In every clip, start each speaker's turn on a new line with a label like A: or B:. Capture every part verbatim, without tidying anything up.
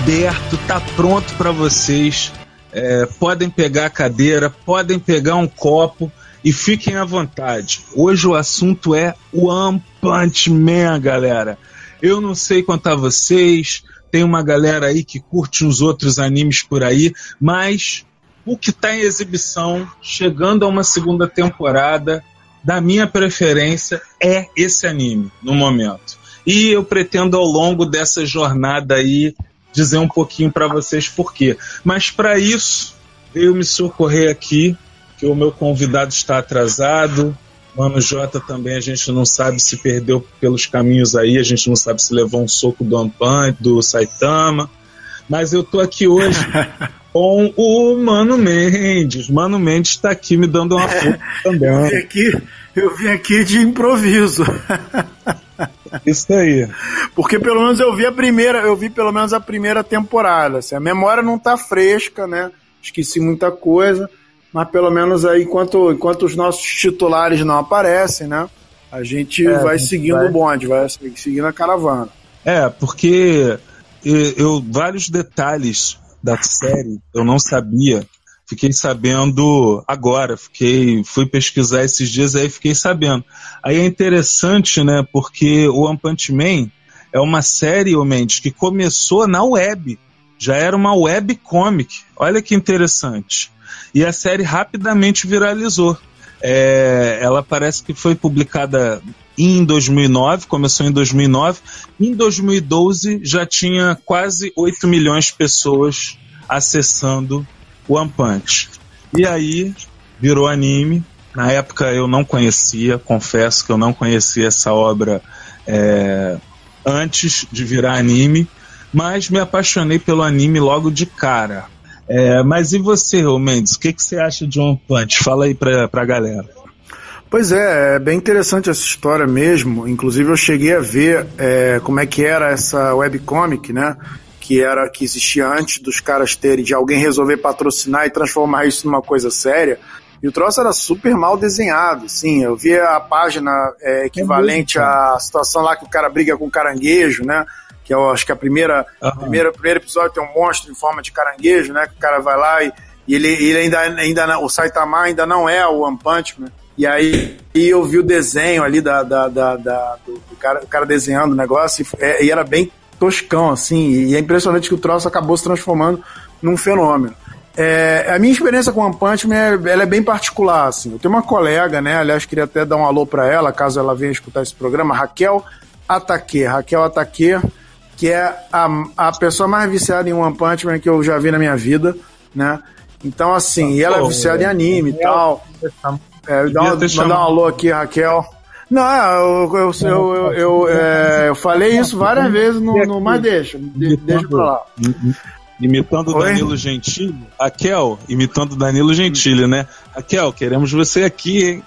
A: aberto, tá pronto para vocês. É, podem pegar a cadeira, podem pegar um copo e fiquem à vontade. Hoje o assunto é One Punch Man, galera. Eu não sei quanto a vocês, tem uma galera aí que curte uns outros animes por aí, mas o que está em exibição, chegando a uma segunda temporada, da minha preferência, é esse anime, no momento. E eu pretendo, ao longo dessa jornada aí, dizer um pouquinho para vocês por quê. Mas para isso, veio me socorrer aqui, que o meu convidado está atrasado. Mano Jota também, a gente não sabe se perdeu pelos caminhos aí, a gente não sabe se levou um soco do Ampan, do Saitama. Mas eu tô aqui hoje com o Mano Mendes. Mano Mendes está aqui me dando uma força também.
B: Eu vim aqui, eu vim aqui de improviso.
A: Isso aí.
B: Porque pelo menos eu vi a primeira, eu vi pelo menos a primeira temporada. Assim, a memória não tá fresca, né? Esqueci muita coisa, mas pelo menos aí, enquanto, enquanto os nossos titulares não aparecem, né? A gente é, vai a gente seguindo vai. o bonde, vai seguindo a caravana.
A: É, porque eu, eu vários detalhes da série eu não sabia. Fiquei sabendo agora, fiquei, fui pesquisar esses dias aí fiquei sabendo. Aí é interessante, né, porque o One Punch Man é uma série, ô Mendes, que começou na web, já era uma webcomic, olha que interessante. E a série rapidamente viralizou. É, ela parece que foi publicada em dois mil e nove, começou em dois mil e nove, em dois mil e doze já tinha quase oito milhões de pessoas acessando One Punch. E aí virou anime. Na época eu não conhecia, confesso que eu não conhecia essa obra é, antes de virar anime, mas me apaixonei pelo anime logo de cara. É, mas e você, ô Mendes, o que, que você acha de One Punch? Fala aí pra, pra galera.
B: Pois é, é bem interessante essa história mesmo. Inclusive eu cheguei a ver é, como é que era essa webcomic, né? Que era que existia antes dos caras terem, de alguém resolver patrocinar e transformar isso numa coisa séria. E o troço era super mal desenhado, sim. Eu vi a página é, equivalente é à situação lá que o cara briga com caranguejo, né? Que eu acho que a primeira, uhum. primeira primeiro episódio tem um monstro em forma de caranguejo, né? Que o cara vai lá e, e ele, ele ainda, ainda não, o Saitama ainda não é o One Punch Man. E aí e eu vi o desenho ali da, da, da, da do, do cara, o cara desenhando o negócio e, é, e era bem toscão, assim, e é impressionante que o troço acabou se transformando num fenômeno. É, a minha experiência com One Punch Man, ela é bem particular, assim. Eu tenho uma colega, né, aliás, queria até dar um alô pra ela, caso ela venha escutar esse programa, Raquel Ataque, Raquel Ataque, que é a, a pessoa mais viciada em One Punch Man que eu já vi na minha vida, né, então, assim, e ela é viciada em anime e tal. É, dá uma, mandar um alô aqui, Raquel. Não, eu, eu, eu, eu, eu, é, eu falei isso várias vezes, no, no, mas deixa, de, deixa pra lá.
A: Imitando o Danilo Gentili. Raquel, imitando o Danilo Gentili, né? Raquel, queremos você aqui, hein?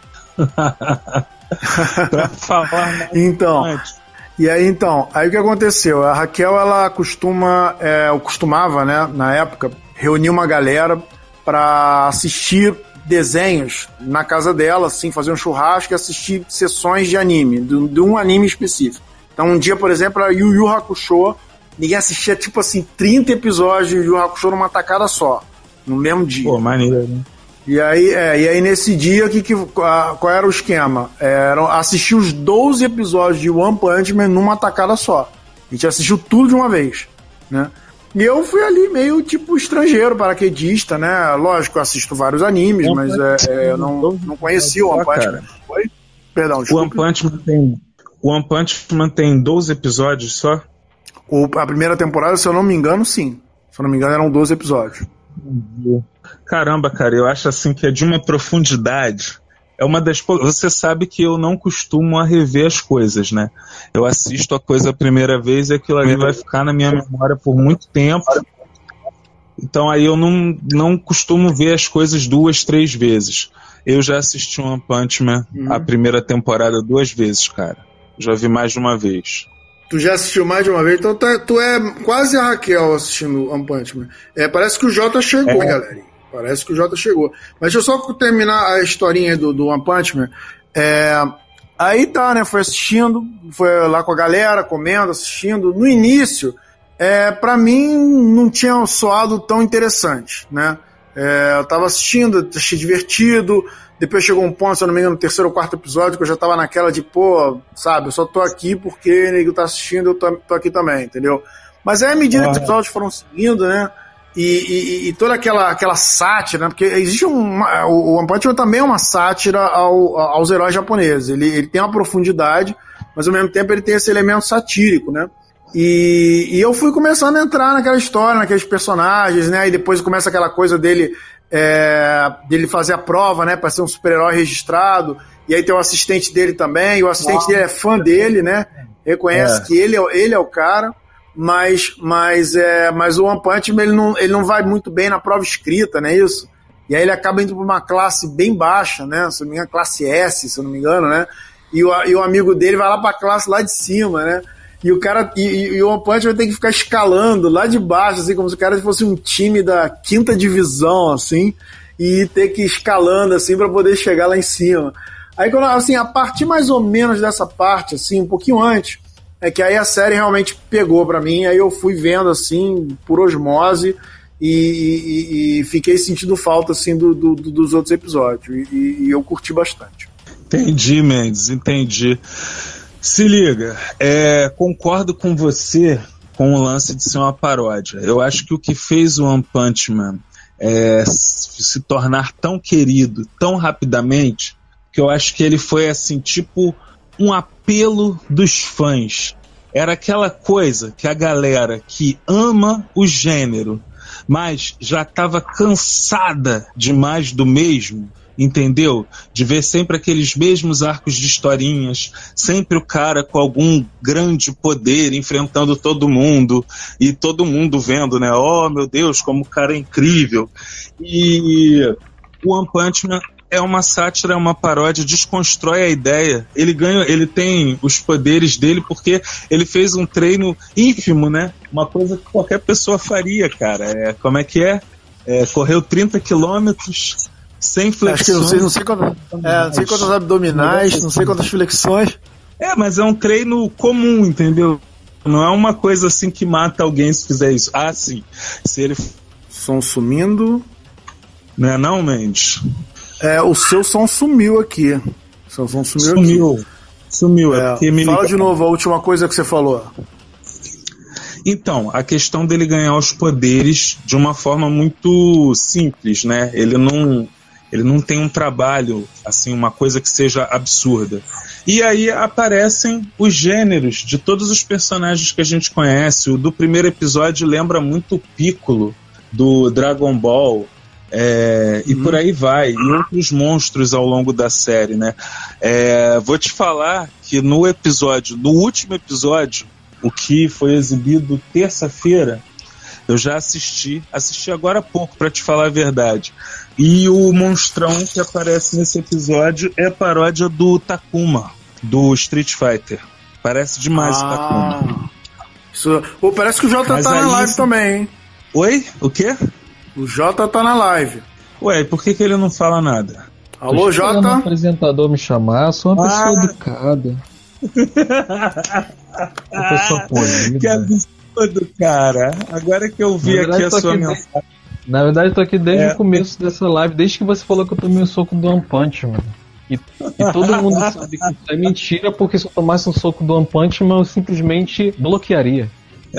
A: Pra falar.
B: Então, e aí, então, aí o que aconteceu? A Raquel, ela costuma, é, eu costumava, né, na época, reunir uma galera pra assistir desenhos na casa dela, assim, fazer um churrasco e assistir sessões de anime, de, de um anime específico. Então, um dia, por exemplo, era Yu Yu Hakusho, ninguém assistia, tipo assim, trinta episódios de Yu Yu Hakusho numa tacada só, no mesmo dia.
A: Pô, maneiro, né?
B: E aí, é, e aí nesse dia, que, que, qual era o esquema? Era assistir os doze episódios de One Punch Man numa tacada só. A gente assistiu tudo de uma vez, né? E eu fui ali meio tipo estrangeiro, paraquedista, né? Lógico, eu assisto vários animes, One mas é, é, eu não, não conhecia o One Punch Man. Oi? Perdão, desculpa.
A: O One Punch Man tem, o One Punch Man tem doze episódios só?
B: O, a primeira temporada, se eu não me engano, sim. Se eu não me engano, eram doze episódios.
A: Caramba, cara, eu acho assim que é de uma profundidade. É uma das... Você sabe que eu não costumo a rever as coisas, né? Eu assisto a coisa a primeira vez e aquilo ali vai ficar na minha memória por muito tempo. Então aí eu não, não costumo ver as coisas duas, três vezes. Eu já assisti One Punch Man, uhum. a primeira temporada duas vezes, cara. Já vi mais de uma vez.
B: Tu já assistiu mais de uma vez? Então tá, tu é quase a Raquel assistindo One Punch Man. É, parece que o Jota chegou, é. galera. Parece que o Jota chegou. Mas deixa eu só terminar a historinha do, do One Punch Man. É, aí tá, né? Foi assistindo, foi lá com a galera, comendo, assistindo. No início, é, pra mim não tinha soado tão interessante, né? É, eu tava assistindo, achei divertido, depois chegou um ponto, se eu não me engano, no terceiro ou quarto episódio, que eu já tava naquela de, pô, sabe, eu só tô aqui porque o nego tá assistindo, eu tô, tô aqui também, entendeu? Mas aí, à medida que os episódios foram seguindo, né, e, e, e toda aquela, aquela sátira, né, porque existe um... O One Punch Man também é uma sátira ao, aos heróis japoneses, ele, ele tem uma profundidade, mas ao mesmo tempo ele tem esse elemento satírico, né? E, e eu fui começando a entrar naquela história, naqueles personagens, né? E depois começa aquela coisa dele, é, dele fazer a prova, né? Pra ser um super-herói registrado. E aí tem o assistente dele também. E o assistente dele é fã dele, né? Reconhece é. que ele é, ele é o cara. Mas, mas, é, mas o One Punch Man, ele não, ele não vai muito bem na prova escrita, né? Isso. E aí ele acaba indo pra uma classe bem baixa, né? Se eu não me engano, classe S, se eu não me engano, né? E o, e o amigo dele vai lá pra classe lá de cima, né? E o cara, e, e o One Punch vai ter que ficar escalando lá de baixo, assim, como se o cara fosse um time da quinta divisão, assim, e ter que ir escalando, assim, pra poder chegar lá em cima. Aí, quando, assim, a partir mais ou menos dessa parte, assim, um pouquinho antes, é que aí a série realmente pegou pra mim, aí eu fui vendo, assim, por osmose, e, e, e fiquei sentindo falta, assim, do, do, dos outros episódios, e, e eu curti bastante.
A: Entendi, Mendes, entendi. Se liga, é, concordo com você com o lance de ser uma paródia. Eu acho que o que fez o One Punch Man é, se tornar tão querido tão rapidamente, que eu acho que ele foi assim, tipo um apelo dos fãs. Era aquela coisa que a galera que ama o gênero, mas já estava cansada de mais do mesmo, entendeu? De ver sempre aqueles mesmos arcos de historinhas, sempre o cara com algum grande poder enfrentando todo mundo, e todo mundo vendo, né? Oh, meu Deus, como o cara é incrível. E o One Punch Man é uma sátira, é uma paródia, desconstrói a ideia. Ele ganha, ele tem os poderes dele porque ele fez um treino ínfimo, né? Uma coisa que qualquer pessoa faria, cara. É, como é que é? É correu trinta quilômetros... sem flexões.
B: Acho que não sei, não sei, quantas, é, não sei quantas abdominais, não sei quantas flexões.
A: É, mas é um treino comum, entendeu? Não é uma coisa assim que mata alguém se fizer isso. Ah, sim. Se ele...
B: Som sumindo.
A: Não é não, Mendes?
B: É, o seu som sumiu aqui. O seu som sumiu,
A: sumiu.
B: aqui.
A: Sumiu. É,
B: é, me fala liga... de novo a última coisa que você falou.
A: Então, a questão dele ganhar os poderes de uma forma muito simples, né? Ele não... Ele não tem um trabalho, assim, uma coisa que seja absurda. E aí aparecem os gêneros de todos os personagens que a gente conhece. O do primeiro episódio lembra muito o Piccolo, do Dragon Ball, é, uhum. e por aí vai. E outros monstros ao longo da série, né? É, vou te falar que no episódio, no último episódio, o que foi exibido terça-feira, eu já assisti, assisti agora há pouco, pra te falar a verdade. E o monstrão que aparece nesse episódio é a paródia do Takuma, do Street Fighter. Parece demais ah, o Takuma.
B: Isso, pô, parece que o Jota Mas tá na live isso... também, hein?
A: Oi? O quê?
B: O Jota tá na live.
A: Ué, por que, que ele não fala nada?
B: Alô, Jota?
C: Um apresentador me chamar, sou uma ah. pessoa educada. Uma pessoa polida.
A: Que absurdo, cara. Agora que eu vi verdade, aqui a sua aqui mensagem. De...
C: Na verdade, eu tô aqui desde é. o começo dessa live, desde que você falou que eu tomei um soco do One Punch Man. E, e todo mundo sabe que isso é mentira, porque se eu tomasse um soco do One Punch Man, eu simplesmente bloquearia.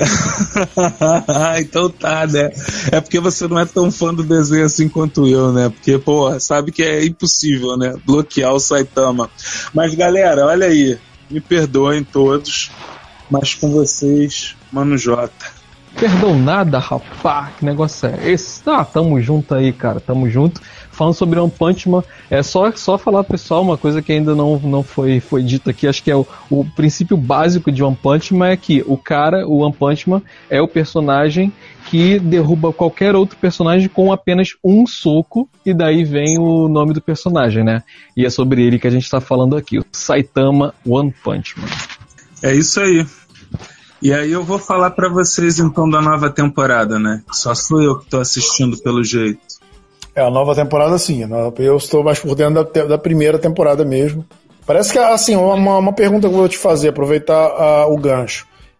A: Então tá, né? É porque você não é tão fã do desenho assim quanto eu, né? Porque, pô, sabe que é impossível, né? Bloquear o Saitama. Mas, galera, olha aí. Me perdoem todos, mas com vocês, Mano Jota.
C: Perdão nada, rapá, que negócio é esse? Ah, tamo junto aí, cara, tamo junto. Falando sobre One Punch Man, é só, só falar, pessoal, uma coisa que ainda não, não foi, foi dita aqui, acho que é o, o princípio básico de One Punch Man é que o cara, o One Punch Man, é o personagem que derruba qualquer outro personagem com apenas um soco, e daí vem o nome do personagem, né? E é sobre ele que a gente tá falando aqui, o Saitama One Punch Man.
A: É isso aí. E aí eu vou falar pra vocês então da nova temporada, né? Só sou eu que tô assistindo pelo jeito.
B: É, a nova temporada sim, eu estou mais por dentro da, da primeira temporada mesmo. Parece que, assim, uma, uma pergunta que eu vou te fazer, aproveitar uh, o gancho.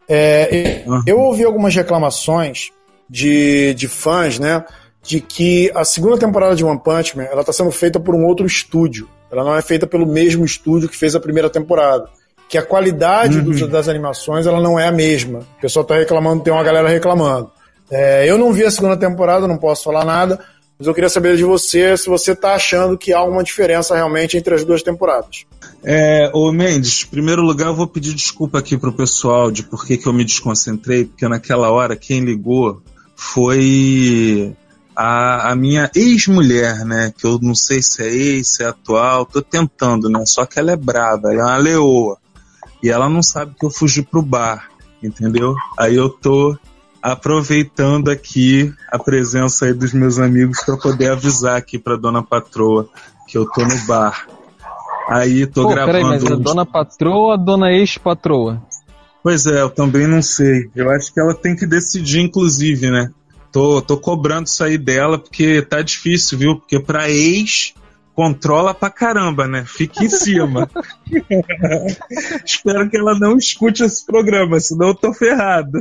B: É, uhum. Eu ouvi algumas reclamações de, de fãs, né, de que a segunda temporada de One Punch Man, ela tá sendo feita por um outro estúdio. Ela não é feita pelo mesmo estúdio que fez a primeira temporada. Que a qualidade uhum. dos, das animações, ela não é a mesma. O pessoal tá reclamando, tem uma galera reclamando. É, eu não vi a segunda temporada, não posso falar nada, mas eu queria saber de você se você tá achando que há alguma diferença realmente entre as duas temporadas.
A: É, ô Mendes, em primeiro lugar eu vou pedir desculpa aqui pro pessoal de por que que eu me desconcentrei, porque naquela hora quem ligou foi a, a minha ex-mulher, né, que eu não sei se é ex, se é atual, tô tentando, né, só que ela é brava, ela é uma leoa, e ela não sabe que eu fugi pro bar, entendeu? Aí eu tô aproveitando aqui a presença aí dos meus amigos para poder avisar aqui pra dona patroa que eu tô no bar. Aí tô Pô, gravando... Peraí,
C: mas a dona patroa ou a dona ex-patroa?
A: Pois é, eu também não sei. Eu acho que ela tem que decidir, inclusive, né? Tô, tô cobrando isso aí dela, porque tá difícil, viu? Porque pra ex, controla pra caramba, né? Fica em cima. Espero que ela não escute esse programa, senão eu tô ferrado.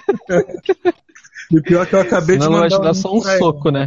A: E pior que eu acabei
C: senão
A: de mandar...
C: ela vai te dar só um soco, né?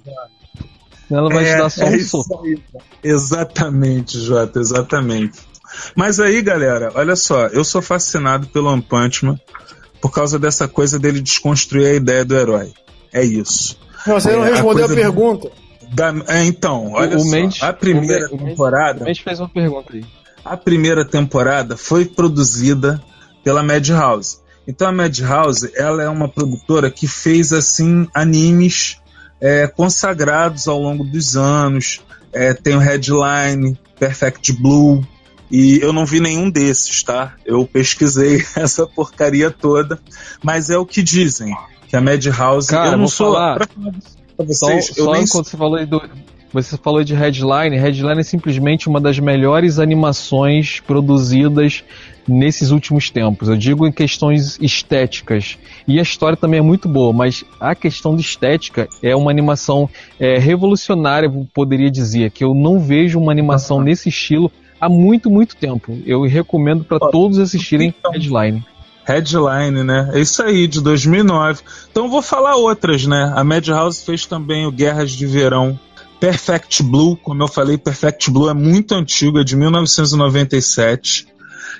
C: Ela vai é, te dar só um é soco. Aí.
A: Exatamente, Jota, exatamente. Mas aí, galera, olha só, eu sou fascinado pelo One Punch Man por causa dessa coisa dele desconstruir a ideia do herói. É isso.
B: Você
A: é,
B: não respondeu a, a pergunta.
A: Da, é, então, olha
C: o,
A: só,
C: o Mendes,
A: a primeira
C: o
A: temporada...
C: O Mendes fez uma pergunta aí.
A: A primeira temporada foi produzida pela Madhouse. Então a Madhouse, ela é uma produtora que fez, assim, animes é, consagrados ao longo dos anos. É, tem o Headline, Perfect Blue, e eu não vi nenhum desses, tá? Eu pesquisei essa porcaria toda, mas é o que dizem, que a Madhouse...
C: Cara,
A: eu não
C: vou
A: sou...
C: falar...
A: Pra falar pra vocês,
C: só
A: eu
C: só
A: nem...
C: enquanto você falou aí do... Você falou de Headline. Headline é simplesmente uma das melhores animações produzidas nesses últimos tempos. Eu digo em questões estéticas. E a história também é muito boa, mas a questão de estética é uma animação é, revolucionária, poderia dizer, que eu não vejo uma animação uhum. nesse estilo há muito, muito tempo. Eu recomendo para todos assistirem então, Headline.
A: Headline, né? É isso aí, de dois mil e nove. Então eu vou falar outras, né? A Madhouse fez também o Guerras de Verão. Perfect Blue, como eu falei, Perfect Blue é muito antigo, é de mil novecentos e noventa e sete.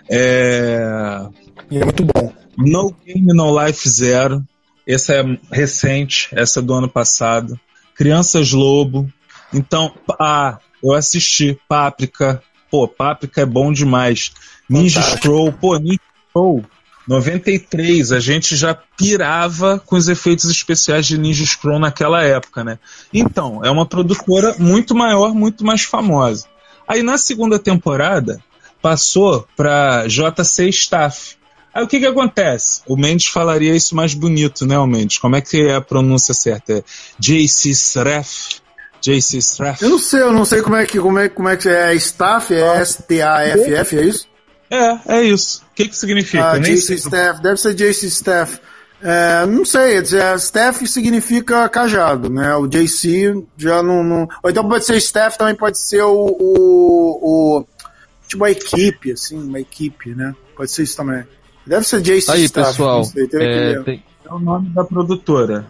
A: É...
B: E é muito bom.
A: No Game, No Life Zero. Essa é recente, essa é do ano passado. Crianças Lobo. Então, ah, eu assisti Páprica. Pô, Páprica é bom demais. Ninja Scroll, pô, Ninja Scroll. noventa e três, a gente já pirava com os efeitos especiais de Ninja Scroll naquela época, né? Então, é uma produtora muito maior, muito mais famosa. Aí na segunda temporada, passou pra J C Staff. Aí o que que acontece? O Mendes falaria isso mais bonito, né, o Mendes? Como é que é a pronúncia certa? É J C Staff? J C Staff?
B: Eu não sei, eu não sei como é que, como é, como é, que é Staff, é S T A F F, é isso?
A: É, é isso. O que que significa?
B: Ah, J C Staff, deve ser J C Staff. É, não sei, Staff significa cajado, né? O J C já não, não... Ou então pode ser Staff, também pode ser o, o, o... tipo uma equipe, assim, uma equipe, né? Pode ser isso também. Deve ser J C
C: aí,
B: Staff.
C: Pessoal,
B: sei,
C: é, tem...
A: é o nome da produtora.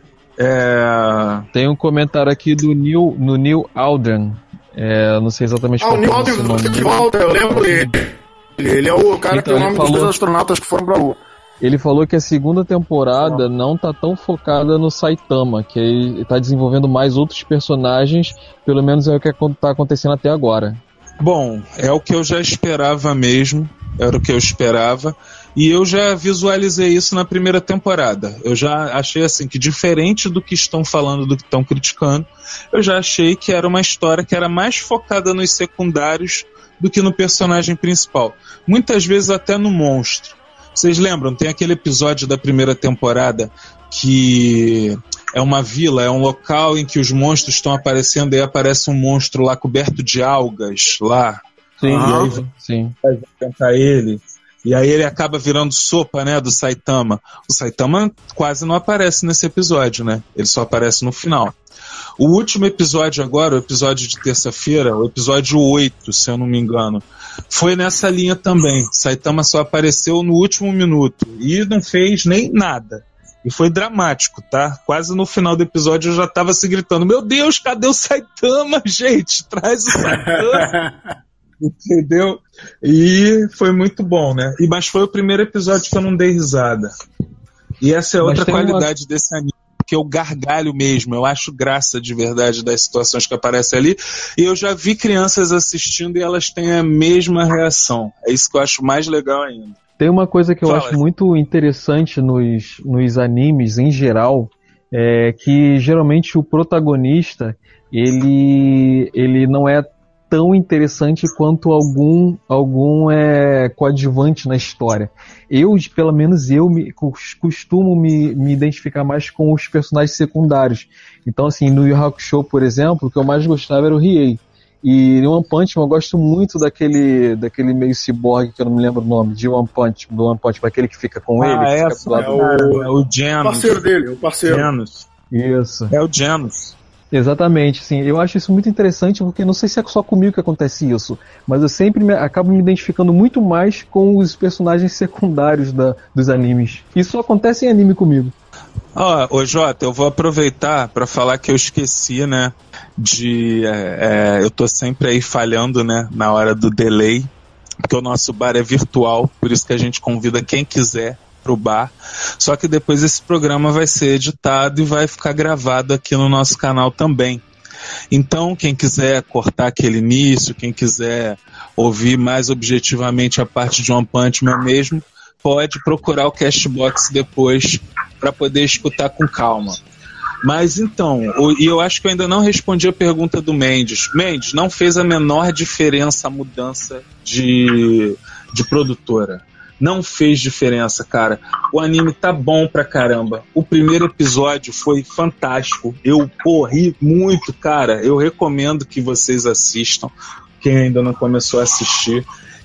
A: É...
C: Tem um comentário aqui do Neil, no Neil Aldrin. É, não sei exatamente
B: ah,
C: qual
B: é o nome dele. Volta, eu lembro dele. Ele é o cara então, que tem o nome falou... dos dois astronautas que foram pra Lua.
C: Ele falou que a segunda temporada não tá tão focada no Saitama, que ele tá desenvolvendo mais outros personagens, pelo menos é o que tá acontecendo até agora.
A: Bom, é o que eu já esperava mesmo, era o que eu esperava, e eu já visualizei isso na primeira temporada. Eu já achei assim que, diferente do que estão falando, do que estão criticando, eu já achei que era uma história que era mais focada nos secundários do que no personagem principal. Muitas vezes até no monstro. Vocês lembram? Tem aquele episódio da primeira temporada que é uma vila, é um local em que os monstros estão aparecendo e aí aparece um monstro lá coberto de algas lá.
C: Sim,
A: e aí
C: sim.
A: vai enfrentar ele. E aí ele acaba virando sopa, né, do Saitama. O Saitama quase não aparece nesse episódio, né? Ele só aparece no final. O último episódio agora, o episódio de terça-feira, o episódio oito, se eu não me engano, foi nessa linha também. Saitama só apareceu no último minuto e não fez nem nada. E foi dramático, tá? Quase no final do episódio eu já tava se gritando: meu Deus, cadê o Saitama, gente? Traz o Saitama! Entendeu? E foi muito bom, né? E, mas foi o primeiro episódio que eu não dei risada. E essa é outra qualidade uma... desse anime, que eu gargalho mesmo, eu acho graça de verdade das situações que aparecem ali, e eu já vi crianças assistindo e elas têm a mesma reação. É isso que eu acho mais legal ainda.
C: Tem uma coisa que eu
A: Fala.
C: acho muito interessante nos, nos animes em geral, é que geralmente o protagonista, ele, ele não é tão interessante quanto algum, algum é, coadjuvante na história. Eu, pelo menos eu, me, costumo me, me identificar mais com os personagens secundários. Então, assim, no Yu Yu Hakusho, por exemplo, o que eu mais gostava era o Riei. E no One Punch Man eu gosto muito daquele, daquele meio ciborgue, que eu não me lembro o nome, de One Punch, do One Punch, aquele que fica com
A: ah,
C: ele.
A: É,
C: fica
A: é, o, é o Genos.
B: O parceiro dele, o parceiro.
A: Genos.
C: Isso.
A: É o Genos.
C: Exatamente, sim. Eu acho isso muito interessante, porque não sei se é só comigo que acontece isso, mas eu sempre me, acabo me identificando muito mais com os personagens secundários da, dos animes. Isso acontece em anime comigo.
A: Ó, oh, ô Jota, eu vou aproveitar para falar que eu esqueci, né, de... É, é, eu tô sempre aí falhando, né, na hora do delay, porque o nosso bar é virtual, por isso que a gente convida quem quiser pro bar, só que depois esse programa vai ser editado e vai ficar gravado aqui no nosso canal também. Então, quem quiser cortar aquele início, quem quiser ouvir mais objetivamente a parte de One Punch Man mesmo, pode procurar o Castbox depois para poder escutar com calma. Mas então, e eu acho que eu ainda não respondi a pergunta do Mendes. Mendes, não fez a menor diferença a mudança de, de produtora. Não fez diferença, cara. O anime tá bom pra caramba. O primeiro episódio foi fantástico. Eu corri muito, cara. Eu recomendo que vocês assistam, quem ainda não começou a assistir.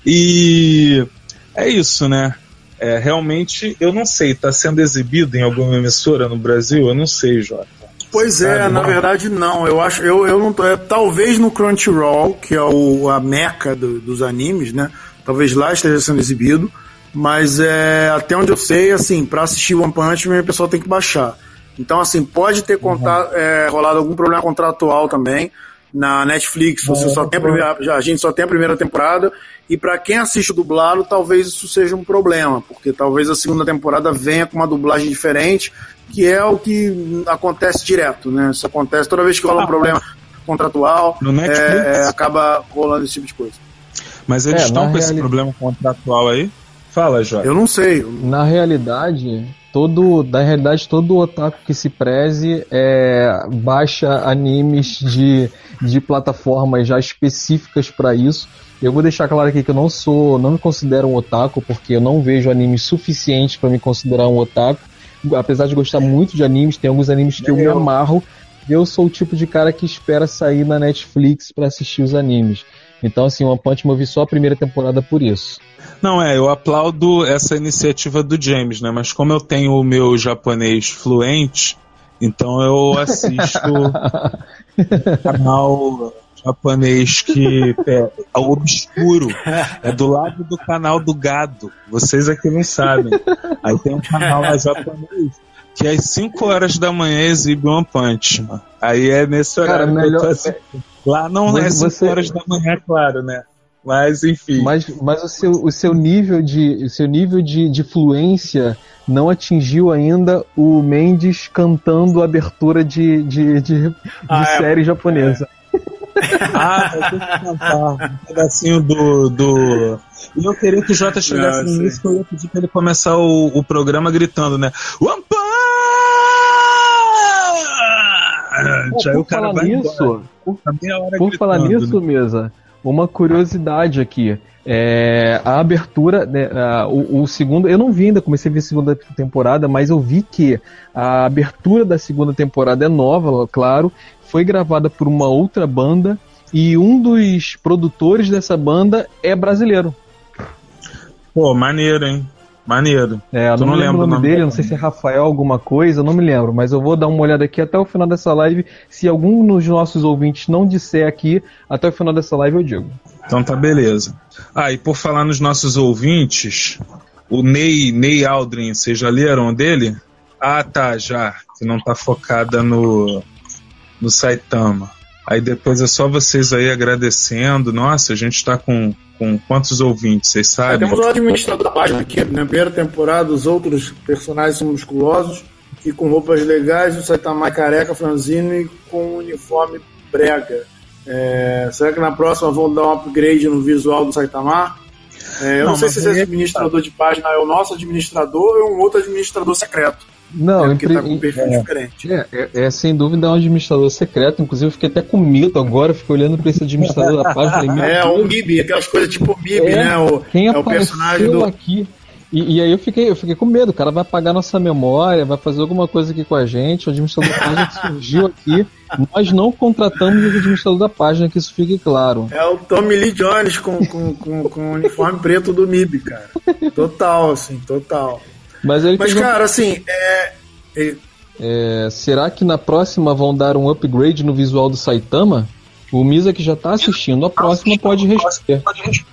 A: E é isso, né? É, realmente, eu não sei, tá sendo exibido em alguma emissora no Brasil? Eu não sei, Jota.
B: Pois é, Sabe, na não? verdade não. Eu acho, eu, eu não tô, é, talvez no Crunchyroll, que é o, a meca do, dos animes, né? Talvez lá esteja sendo exibido. Mas é, até onde eu sei, assim, pra assistir One Punch Man, o pessoal tem que baixar. Então, assim, pode ter contato, uhum. é, rolado algum problema contratual também. Na Netflix, você uhum. só tem a, primeira, a gente só tem a primeira temporada. E pra quem assiste o dublado, talvez isso seja um problema. Porque talvez a segunda temporada venha com uma dublagem diferente, que é o que acontece direto, né? Isso acontece toda vez que rola um problema contratual, é, é, acaba rolando esse tipo de coisa.
A: Mas eles
C: é,
A: estão com
C: reali...
A: esse problema contratual aí? Fala, Jorge.
B: Eu não sei.
C: Na realidade, todo, na realidade, todo otaku que se preze é, baixa animes de, de plataformas já específicas para isso. Eu vou deixar claro aqui que eu não sou, não me considero um otaku, porque eu não vejo animes suficientes para me considerar um otaku. Apesar de gostar muito de animes, tem alguns animes que eu me amarro. Eu sou o tipo de cara que espera sair na Netflix para assistir os animes. Então, assim, One Punch Man eu vi só a primeira temporada por isso.
A: Não, é, eu aplaudo essa iniciativa do James, né? Mas como eu tenho o meu japonês fluente, então eu assisto canal japonês que é obscuro, é do lado do canal do gado. Vocês aqui não sabem. Aí tem um canal lá japonês que às cinco horas da manhã exibe One Punch Man. Aí é nesse horário. Cara, melhor... que eu tô assistindo. Lá não mas é cinco você... horas da manhã, claro, né? Mas enfim.
C: Mas, mas o, seu, o seu nível, de, o seu nível de, de fluência não atingiu ainda o Mendes cantando a abertura de, de, de, de ah, série é, japonesa.
A: É. Ah, eu tenho que cantar um pedacinho do. do... E eu queria que o Jota chegasse no início, que eu ia pedir pra ele começar o, o programa gritando, né? One Punch!
C: Pô, por falar nisso, por, por falar nisso, né? Mesa, uma curiosidade aqui. É, a abertura, né, a, o, o segundo, eu não vi ainda, comecei a ver a segunda temporada, mas eu vi que a abertura da segunda temporada é nova, claro, foi gravada por uma outra banda e um dos produtores dessa banda é brasileiro.
A: Pô, maneiro, hein? Maneiro.
C: É, eu não, não me lembro o nome dele, não sei se é Rafael alguma coisa, eu não me lembro, mas eu vou dar uma olhada aqui até o final dessa live. Se algum dos nossos ouvintes não disser aqui, até o final dessa live eu digo.
A: Então tá, beleza. Ah, e por falar nos nossos ouvintes, o Ney, Ney Aldrin, vocês já leram dele? Ah, tá, já. Que não tá focada no, no Saitama. Aí depois é só vocês aí agradecendo. Nossa, a gente tá com, com quantos ouvintes, vocês sabem?
B: É, temos o administrador da página aqui, na primeira temporada, os outros personagens são musculosos e com roupas legais, o Saitama careca, franzino e com uniforme brega. É, será que na próxima vão dar um upgrade no visual do Saitama? É, eu não, não sei se esse administrador de página é o nosso administrador ou é um outro administrador secreto.
C: Não,
B: é porque
C: impre...
B: tá com um perfil
C: é,
B: diferente.
C: É, é, é sem dúvida um administrador secreto. Inclusive eu fiquei até com medo agora, fiquei olhando para esse administrador da página.
B: É, o M I B, aquelas coisas tipo M I B,
C: é,
B: né? O,
C: quem
B: é o personagem do.
C: Aqui. E, e aí eu fiquei, eu fiquei com medo, o cara vai apagar nossa memória, vai fazer alguma coisa aqui com a gente. O administrador da página que surgiu aqui. Nós não contratamos o administrador da página, que isso fique claro.
B: É o Tommy Lee Jones com, com, com, com o uniforme preto do M I B, cara. Total, assim, total.
C: Mas, ele
B: Mas cara, um... assim, é... Ele...
C: é... Será que na próxima vão dar um upgrade no visual do Saitama? O Misa que já tá assistindo, a próxima pode responder.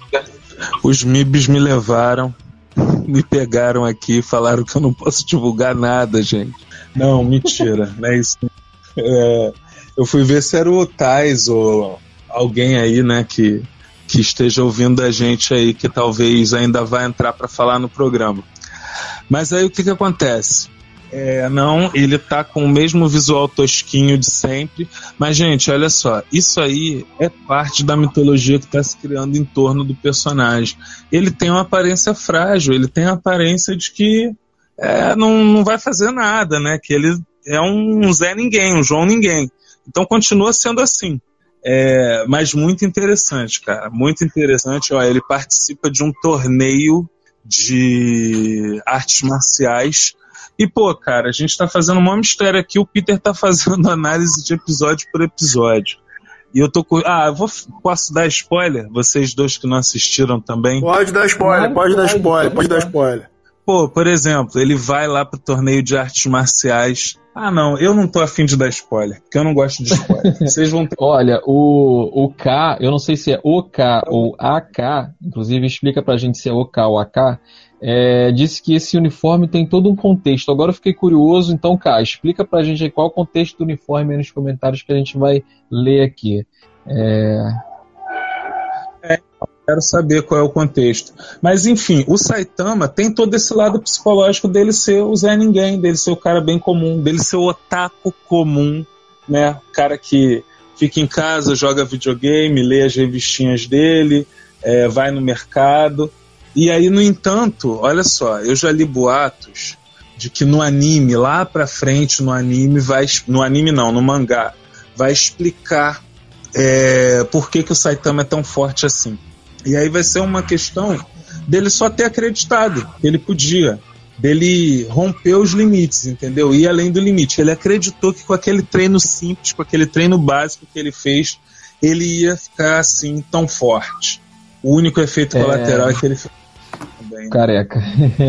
A: Os M I Bs me levaram, me pegaram aqui, falaram que eu não posso divulgar nada, gente. Não, mentira, não é isso. É, eu fui ver se era o Tais ou alguém aí, né, que, que esteja ouvindo a gente aí, que talvez ainda vai entrar para falar no programa. Mas aí o que que acontece? É, não, ele tá com o mesmo visual tosquinho de sempre, mas gente, olha só, isso aí é parte da mitologia que está se criando em torno do personagem. Ele tem uma aparência frágil, ele tem a aparência de que é, não, não vai fazer nada, né, que ele é um Zé Ninguém, um João Ninguém, então continua sendo assim. É, mas muito interessante, cara, muito interessante. Ó, ele participa de um torneio de artes marciais. E, pô, cara, a gente tá fazendo um maior mistério aqui, o Peter tá fazendo análise de episódio por episódio. E eu tô com... Ah, eu vou... posso dar spoiler? Vocês dois que não assistiram também?
B: Pode dar spoiler, pode dar spoiler, pode dar spoiler.
A: Pô, por exemplo, ele vai lá pro torneio de artes marciais. Ah, não, eu não tô afim de dar spoiler, porque eu não gosto de spoiler. Vocês vão ter...
C: Olha, o, o K, eu não sei se é O K ou A K, inclusive explica pra gente se é O K ou A K, é, disse que esse uniforme tem todo um contexto. Agora eu fiquei curioso, então, K, explica pra gente aí qual é o contexto do uniforme aí nos comentários que a gente vai ler aqui. É...
A: é... Quero saber qual é o contexto. Mas, enfim, o Saitama tem todo esse lado psicológico dele ser o Zé Ninguém, dele ser o cara bem comum, dele ser o otaku comum, né? O cara que fica em casa, joga videogame, lê as revistinhas dele, é, vai no mercado. E aí, no entanto, olha só, eu já li boatos de que no anime, lá pra frente, no anime, vai, no anime não, no mangá, vai explicar é, por que, que o Saitama é tão forte assim. E aí vai ser uma questão dele só ter acreditado que ele podia, dele romper os limites, entendeu? Ir além do limite. Ele acreditou que com aquele treino simples, com aquele treino básico que ele fez, ele ia ficar assim tão forte. O único efeito é... colateral é que ele fez também.
C: Careca.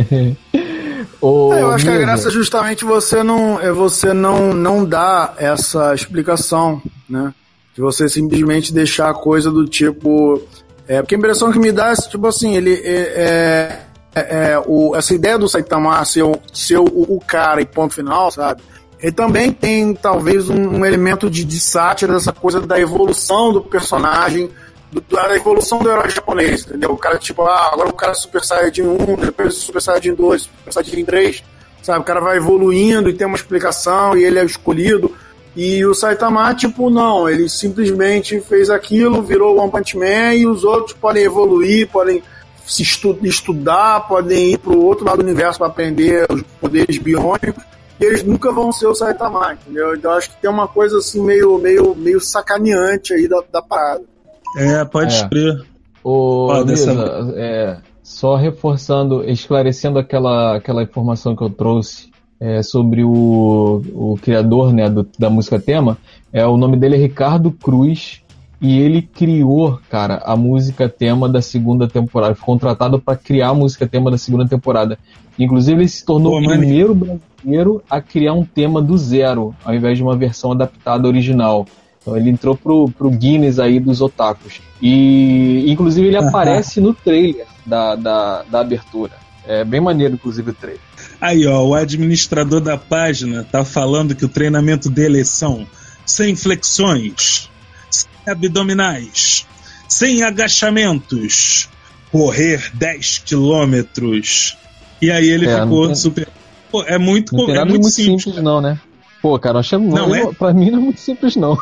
B: Ô, é, eu acho que a graça é justamente você não, é você não, não dar essa explicação, né? De você simplesmente deixar a coisa do tipo... É, porque a impressão que me dá é, tipo assim, ele é, é, é, o, essa ideia do Saitama ser, o, ser o, o cara e ponto final, sabe? Ele também tem, talvez, um, um elemento de, de sátira dessa coisa da evolução do personagem, do, da evolução do herói japonês, entendeu? O cara, tipo, ah, agora o cara é Super Saiyajin um, depois Super Saiyajin dois, Super Saiyajin três, sabe? O cara vai evoluindo e tem uma explicação e ele é escolhido. E o Saitama, tipo, não, ele simplesmente fez aquilo, virou One Punch Man e os outros podem evoluir, podem se estu- estudar, podem ir pro outro lado do universo para aprender os poderes biônicos e eles nunca vão ser o Saitama, entendeu? Então acho que tem uma coisa assim meio, meio, meio sacaneante aí da, da parada.
A: É, pode é. crer.
C: Ô, Lisa, é, só reforçando, esclarecendo aquela, aquela informação que eu trouxe É, sobre o, o criador, né, do, da música tema, é, o nome dele é Ricardo Cruz, e ele criou, cara, a música tema da segunda temporada. Foi contratado para criar a música tema da segunda temporada. Inclusive, ele se tornou Pô, o primeiro brasileiro a criar um tema do zero, ao invés de uma versão adaptada original. Então ele entrou pro, pro Guinness aí dos otakus. E, inclusive, ele aparece no trailer da, da, da abertura. É bem maneiro, inclusive, o trailer.
A: Aí, ó, o administrador da página tá falando que o treinamento dele são sem flexões, sem abdominais, sem agachamentos, correr dez quilômetros. E aí ele é, ficou tem... super... Pô, é muito,
C: não tem nada
A: é muito,
C: muito
A: simples,
C: simples, não, né? Pô, cara, eu achei... não, não é? Pra mim não é muito simples, não.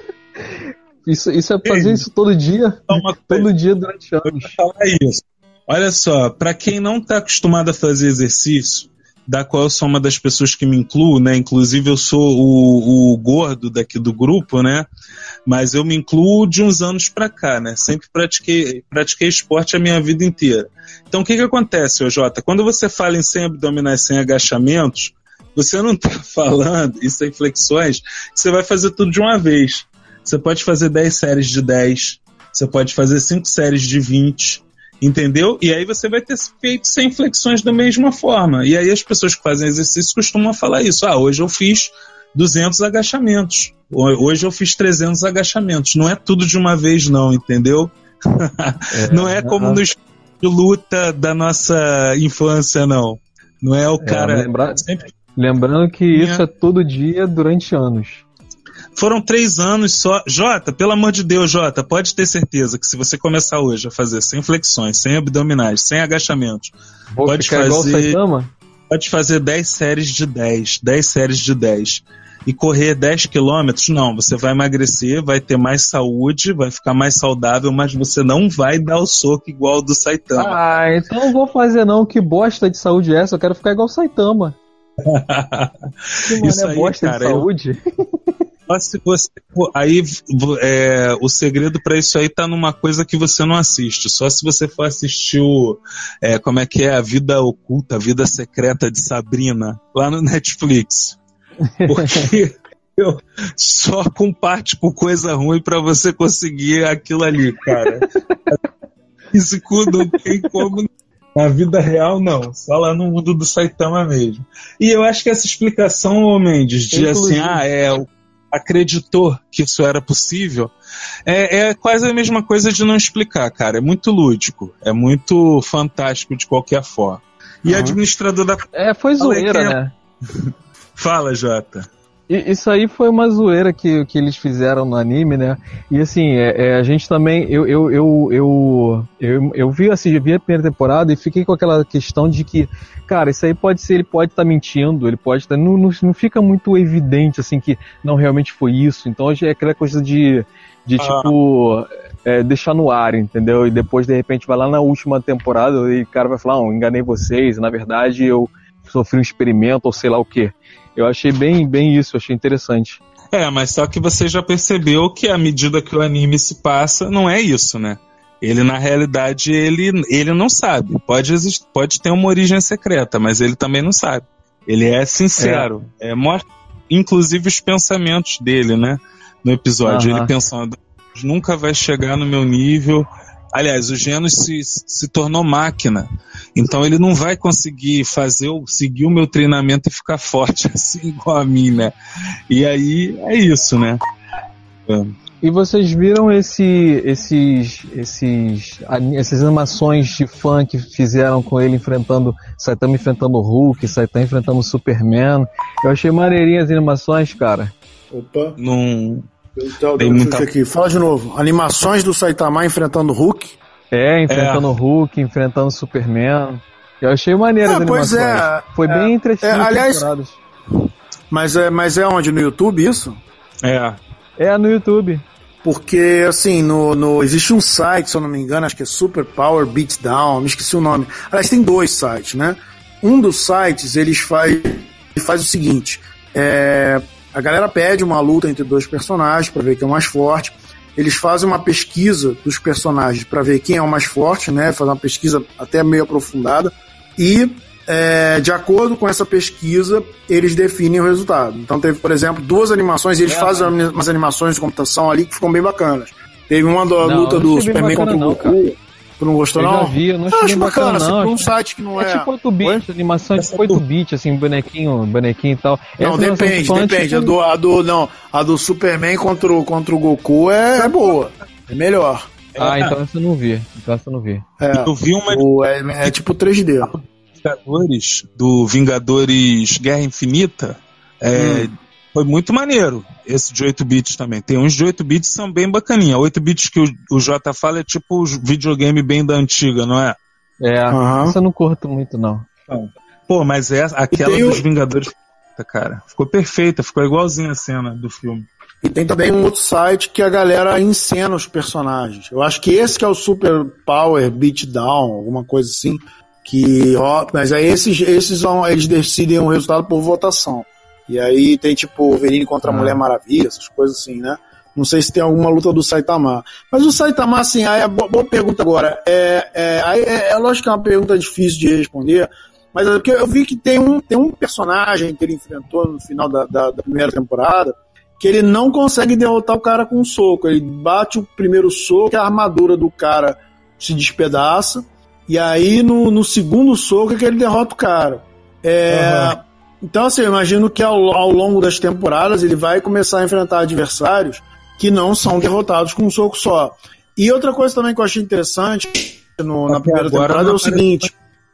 C: Isso, isso é fazer Ei, isso todo dia, todo dia durante anos.
A: Eu vou falar isso. Olha só, pra quem não tá acostumado a fazer exercício, da qual eu sou uma das pessoas que me incluo, né? Inclusive eu sou o, o gordo daqui do grupo, né? Mas eu me incluo de uns anos pra cá, né? Sempre pratiquei, pratiquei esporte a minha vida inteira. Então o que que acontece, ô Jota? Quando você fala em sem abdominais, sem agachamentos, você não tá falando, e sem flexões, que você vai fazer tudo de uma vez. Você pode fazer dez séries de dez, você pode fazer cinco séries de vinte, entendeu? E aí você vai ter feito cem flexões da mesma forma. E aí as pessoas que fazem exercício costumam falar isso. Ah, hoje eu fiz duzentos agachamentos. Hoje eu fiz trezentos agachamentos. Não é tudo de uma vez não, entendeu? É, não é como uh-huh. no esporte de luta da nossa infância, não. Não é o é, cara...
C: Lembra... Sempre... Lembrando que isso é. é todo dia durante anos.
A: Foram três anos só. Jota, pelo amor de Deus, Jota, pode ter certeza que se você começar hoje a fazer sem flexões, sem abdominais, sem agachamentos,
C: Vou
A: pode
C: ficar
A: fazer,
C: igual o Saitama?
A: Pode fazer dez séries de dez, dez séries de dez. E correr dez quilômetros, não, você vai emagrecer, vai ter mais saúde, vai ficar mais saudável, mas você não vai dar o soco igual o do Saitama.
C: Ah, então não vou fazer não, que bosta de saúde é essa? Eu quero ficar igual o Saitama. Que mané
A: isso aí,
C: bosta
A: cara,
C: de saúde.
A: Eu... Só se você, aí é, o segredo pra isso aí tá numa coisa que você não assiste. Só se você for assistir o, é, como é que é, A Vida Oculta, A Vida Secreta de Sabrina, lá no Netflix. Porque eu só compartilho coisa ruim pra você conseguir aquilo ali, cara. Físico não tem como. Na vida real, não. Só lá no mundo do Saitama mesmo. E eu acho que essa explicação, ô Mendes, de Inclusive. assim, ah, é... acreditou que isso era possível, é, é quase a mesma coisa de não explicar, cara. É muito lúdico, é muito fantástico de qualquer forma. E uhum. administrador da...
C: É, foi zoeira, é... né?
A: Fala, Jota.
C: E, isso aí foi uma zoeira que, que eles fizeram no anime, né? E assim, é, é, a gente também, eu, eu, eu, eu, eu, eu vi, assim, vi a primeira temporada e fiquei com aquela questão de que, cara, isso aí pode ser, ele pode estar tá mentindo, ele pode estar, tá, não, não, não fica muito evidente, assim, que não realmente foi isso. Então é aquela coisa de, de tipo, é, deixar no ar, entendeu? E depois, de repente, vai lá na última temporada e o cara vai falar, não, enganei vocês, na verdade eu sofri um experimento ou sei lá o quê. Eu achei bem, bem isso, achei interessante.
A: É, mas só que você já percebeu que à medida que o anime se passa, não é isso, né? Ele, na realidade, ele, ele não sabe. Pode, existir, pode ter uma origem secreta, mas ele também não sabe. Ele é sincero. É. É, mostra, inclusive, os pensamentos dele, né? No episódio. Uh-huh. Ele pensando, nunca vai chegar no meu nível... Aliás, o Genos se, se tornou máquina, então ele não vai conseguir fazer, seguir o meu treinamento e ficar forte assim igual a mim, né? E aí é isso, né?
C: E vocês viram esse, esses, esses, essas animações de fã que fizeram com ele enfrentando, Saitama enfrentando o Hulk, Saitama enfrentando o Superman? Eu achei maneirinhas as animações, cara.
B: Opa.
A: Não...
B: Então, tem muita... aqui. Fala de novo. Animações do Saitama enfrentando o Hulk.
C: É, enfrentando é. o Hulk, enfrentando o Superman. Eu achei maneiro
B: é,
C: as animações.
B: Pois é.
C: Foi
B: é,
C: bem interessante.
B: É, aliás, mas é, mas é onde? No YouTube isso?
A: É.
C: É no YouTube.
B: Porque, assim, no, no, existe um site, se eu não me engano, acho que é Super Power Beatdown, me esqueci o nome. Aliás, tem dois sites, né? Um dos sites, eles faz, ele faz o seguinte, é... a galera pede uma luta entre dois personagens para ver quem é o mais forte. Eles fazem uma pesquisa dos personagens para ver quem é o mais forte, né? Fazer uma pesquisa até meio aprofundada. E, é, de acordo com essa pesquisa, eles definem o resultado. Então teve, por exemplo, duas animações, e eles é, fazem é. umas animações de computação ali que ficam bem bacanas. Teve uma da
C: Não,
B: luta
C: eu não
B: do
C: achei bem
B: Superman
C: bacana
B: contra o
C: não,
B: Goku.
C: cara.
B: Tu não gostou,
C: Eu
B: não?
C: já vi, eu não
B: Eu
C: achei
B: acho
C: bem
B: bacana,
C: bacana,
B: assim,
C: não.
B: pra um
C: Acho-
B: site que não é...
C: É tipo oito bits, animação é tipo oito bits, assim, bonequinho, bonequinho e tal.
B: Não,
C: Essa animação
B: depende,
C: tipo,
B: depende. A
C: tipo,
B: do, a do, não, a do Superman contra o, contra o Goku é, é boa. É melhor.
C: Ah, então essa eu não vi. Então essa eu não vi.
B: É,
A: Eu vi uma
B: o, é, é tipo três D.
A: Vingadores, do Vingadores Guerra Infinita, é,
B: Hum.
A: foi muito maneiro. Esse de oito bits também. Tem uns de oito bits que são bem bacaninha. oito bits que o, o Jota fala é tipo os videogame bem da antiga, não é?
C: É,
B: Aham.
C: essa eu não curto muito, não.
A: Pô, mas é aquela
B: tem o-
A: dos Vingadores, cara. Ficou perfeita, ficou igualzinha a cena do filme.
B: E tem também um outro site que a galera encena os personagens. Eu acho que esse que é o Super Power Beatdown, alguma coisa assim. Que, ó, mas aí esses, esses vão, eles decidem o resultado por votação. E aí tem tipo Wolverine contra a
C: Ah.
B: Mulher Maravilha, essas coisas assim, né? Não sei se tem alguma luta do Saitama. Mas o Saitama, assim, aí é bo- boa pergunta agora. É, é, aí é, é lógico que é uma pergunta difícil de responder, mas é porque eu vi que tem um, tem um personagem que ele enfrentou no final da, da, da primeira temporada que ele não consegue derrotar o cara com um soco. Ele bate o primeiro soco, a armadura do cara se despedaça, e aí no, no segundo soco é que ele derrota o cara. É,
A: Uhum.
B: Então, assim, eu imagino que ao, ao longo das temporadas ele vai começar a enfrentar adversários que não são derrotados com um soco só. E outra coisa também que eu achei interessante no- na
A: Até
B: primeira
A: agora
B: temporada é
A: não
B: o seguinte.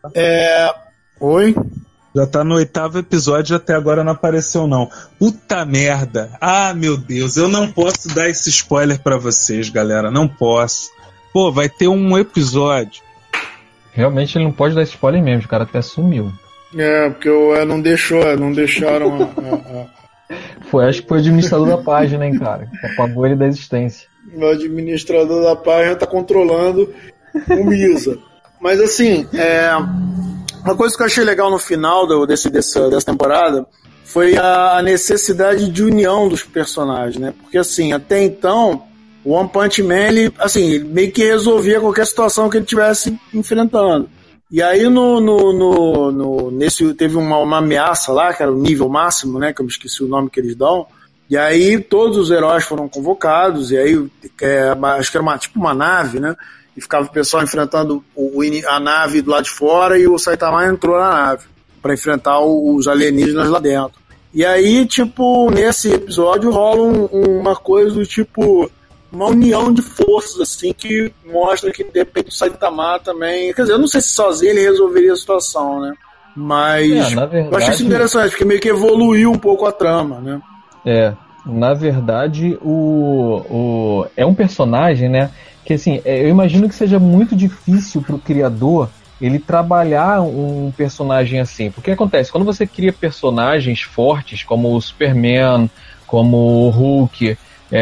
B: É... Oi?
A: Já tá no oitavo episódio, até agora não apareceu não. Puta merda. Ah, meu Deus, eu não posso dar esse spoiler pra vocês, galera. Não posso. Pô, vai ter um episódio.
C: Realmente ele não pode dar spoiler mesmo, o cara até sumiu.
B: É, porque eu, é, não deixou, não deixaram a, a, a...
C: Foi, acho que foi o administrador da página, hein, cara. Que apagou ele da existência.
B: o administrador da página tá controlando o Misa. Mas assim, é, uma coisa que eu achei legal no final do, desse, dessa, dessa temporada foi a necessidade de união dos personagens, né? Porque assim, até então, o One Punch Man, ele, assim, ele meio que resolvia qualquer situação que ele estivesse enfrentando. E aí no, no, no, no, nesse teve uma, uma ameaça lá, que era o nível máximo, né? Que eu me esqueci o nome que eles dão. E aí todos os heróis foram convocados, e aí é, acho que era uma, tipo uma nave, né? E ficava o pessoal enfrentando o, a nave do lado de fora, e o Saitama entrou na nave para enfrentar os alienígenas lá dentro. E aí, tipo, nesse episódio rola um, uma coisa do tipo, uma união de forças, assim, que mostra que de repente o Saitama também, quer dizer, eu não sei se sozinho ele resolveria a situação, né? Mas
C: É, na verdade,
B: eu achei isso interessante, porque meio que evoluiu um pouco a trama, né?
C: É, na verdade, o, o é um personagem, né? Que assim, é, eu imagino que seja muito difícil pro criador ele trabalhar um personagem assim. Porque acontece, quando você cria personagens fortes, como o Superman, como o Hulk,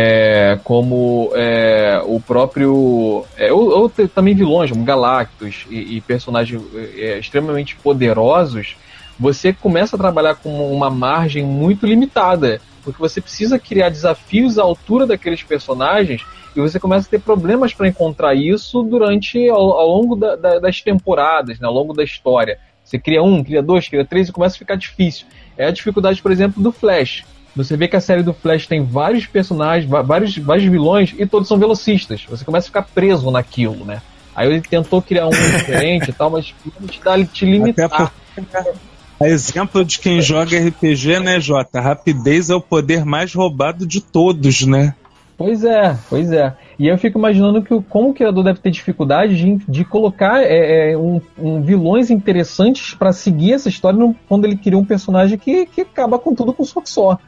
C: é, como é, o próprio. É, ou, ou também vilões, como Galactus e, e personagens é, extremamente poderosos, você começa a trabalhar com uma margem muito limitada. Porque você precisa criar desafios à altura daqueles personagens e você começa a ter problemas para encontrar isso durante ao, ao longo da, da, das temporadas, né, ao longo da história. Você cria um, cria dois, cria três e começa a ficar difícil. É a dificuldade, por exemplo, do Flash. Você vê que a série do Flash tem vários personagens, vários, vários vilões e todos são velocistas. Você começa a ficar preso naquilo, né? Aí ele tentou criar um diferente e tal, mas te dá te limitar.
A: Até porque, a exemplo de quem joga R P G, né, Jota? Rapidez é o poder mais roubado de todos, né?
C: Pois é, pois é. E eu fico imaginando que como o criador deve ter dificuldade de, de colocar é, é, um, um vilões interessantes para seguir essa história no, quando ele cria um personagem que, que acaba com tudo com um soco só.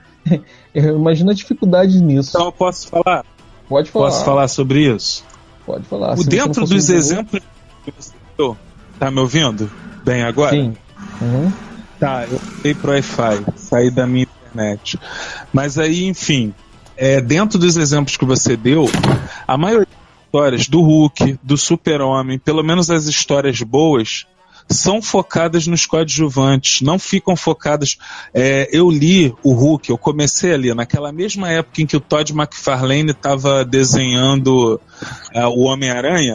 C: Eu imagino a dificuldade nisso.
A: Então eu posso falar?
C: Pode falar.
A: Posso falar sobre isso?
C: Pode falar.
A: O dentro dos exemplos que você deu, tá me ouvindo bem agora?
C: Sim. Uhum.
A: Tá, eu fui pro Wi-Fi, saí da minha internet. Mas aí, enfim, é, dentro dos exemplos que você deu, a maioria das histórias do Hulk, do Super-Homem, pelo menos as histórias boas, são focadas nos coadjuvantes, não ficam focadas... É, eu li o Hulk, eu comecei ali, naquela mesma época em que o Todd McFarlane estava desenhando uh, o Homem-Aranha,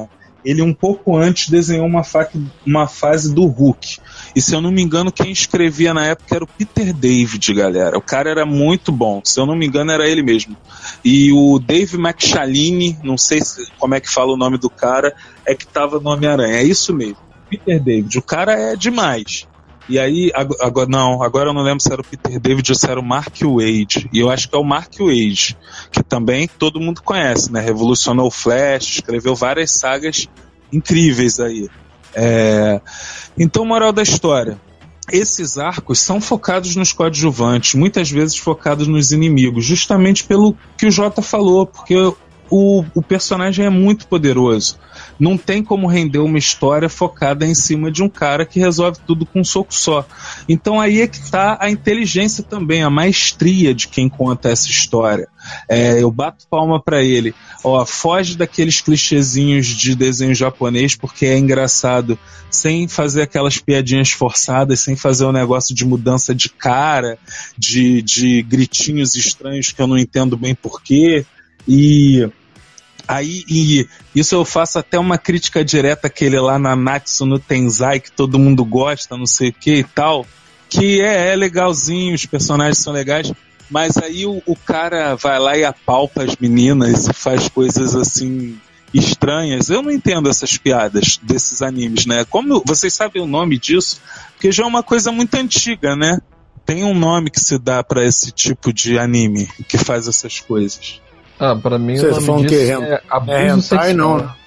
A: ele um pouco antes desenhou uma, fa- uma fase do Hulk. E se eu não me engano, quem escrevia na época era o Peter David, galera. O cara era muito bom. Se eu não me engano, era ele mesmo. E o Dave McShalini, não sei se, como é que fala o nome do cara, é que tava no Homem-Aranha. É isso mesmo. Peter David. O cara é demais. E aí, agora, não, agora eu não lembro se era o Peter David ou se era o Mark Waid. E eu acho que é o Mark Waid, que também todo mundo conhece, né? Revolucionou o Flash, escreveu várias sagas incríveis aí. É... Então, moral da história. Esses arcos são focados nos coadjuvantes, muitas vezes focados nos inimigos, justamente pelo que o Jota falou, porque o, o personagem é muito poderoso. Não tem como render uma história focada em cima de um cara que resolve tudo com um soco só. Então aí é que está a inteligência também, a maestria de quem conta essa história. É, eu bato palma pra ele. Ó, foge daqueles clichêzinhos de desenho japonês, porque é engraçado, sem fazer aquelas piadinhas forçadas, sem fazer um negócio de mudança de cara, de, de gritinhos estranhos que eu não entendo bem porquê. E... Aí, e isso eu faço até uma crítica direta àquele lá na Natsu no Tenzai, que todo mundo gosta, não sei o que e tal, que é, é legalzinho, os personagens são legais, mas aí o, o cara vai lá e apalpa as meninas e faz coisas assim estranhas. Eu não entendo essas piadas desses animes, né? Como vocês sabem o nome disso? Porque já é uma coisa muito antiga, né? Tem um nome que se dá pra esse tipo de anime que faz essas coisas.
C: Ah, pra mim
B: Vocês
C: o nome
B: falam
C: disso
B: que
C: é abuso
B: é hentai,
C: sexual.
B: não, né?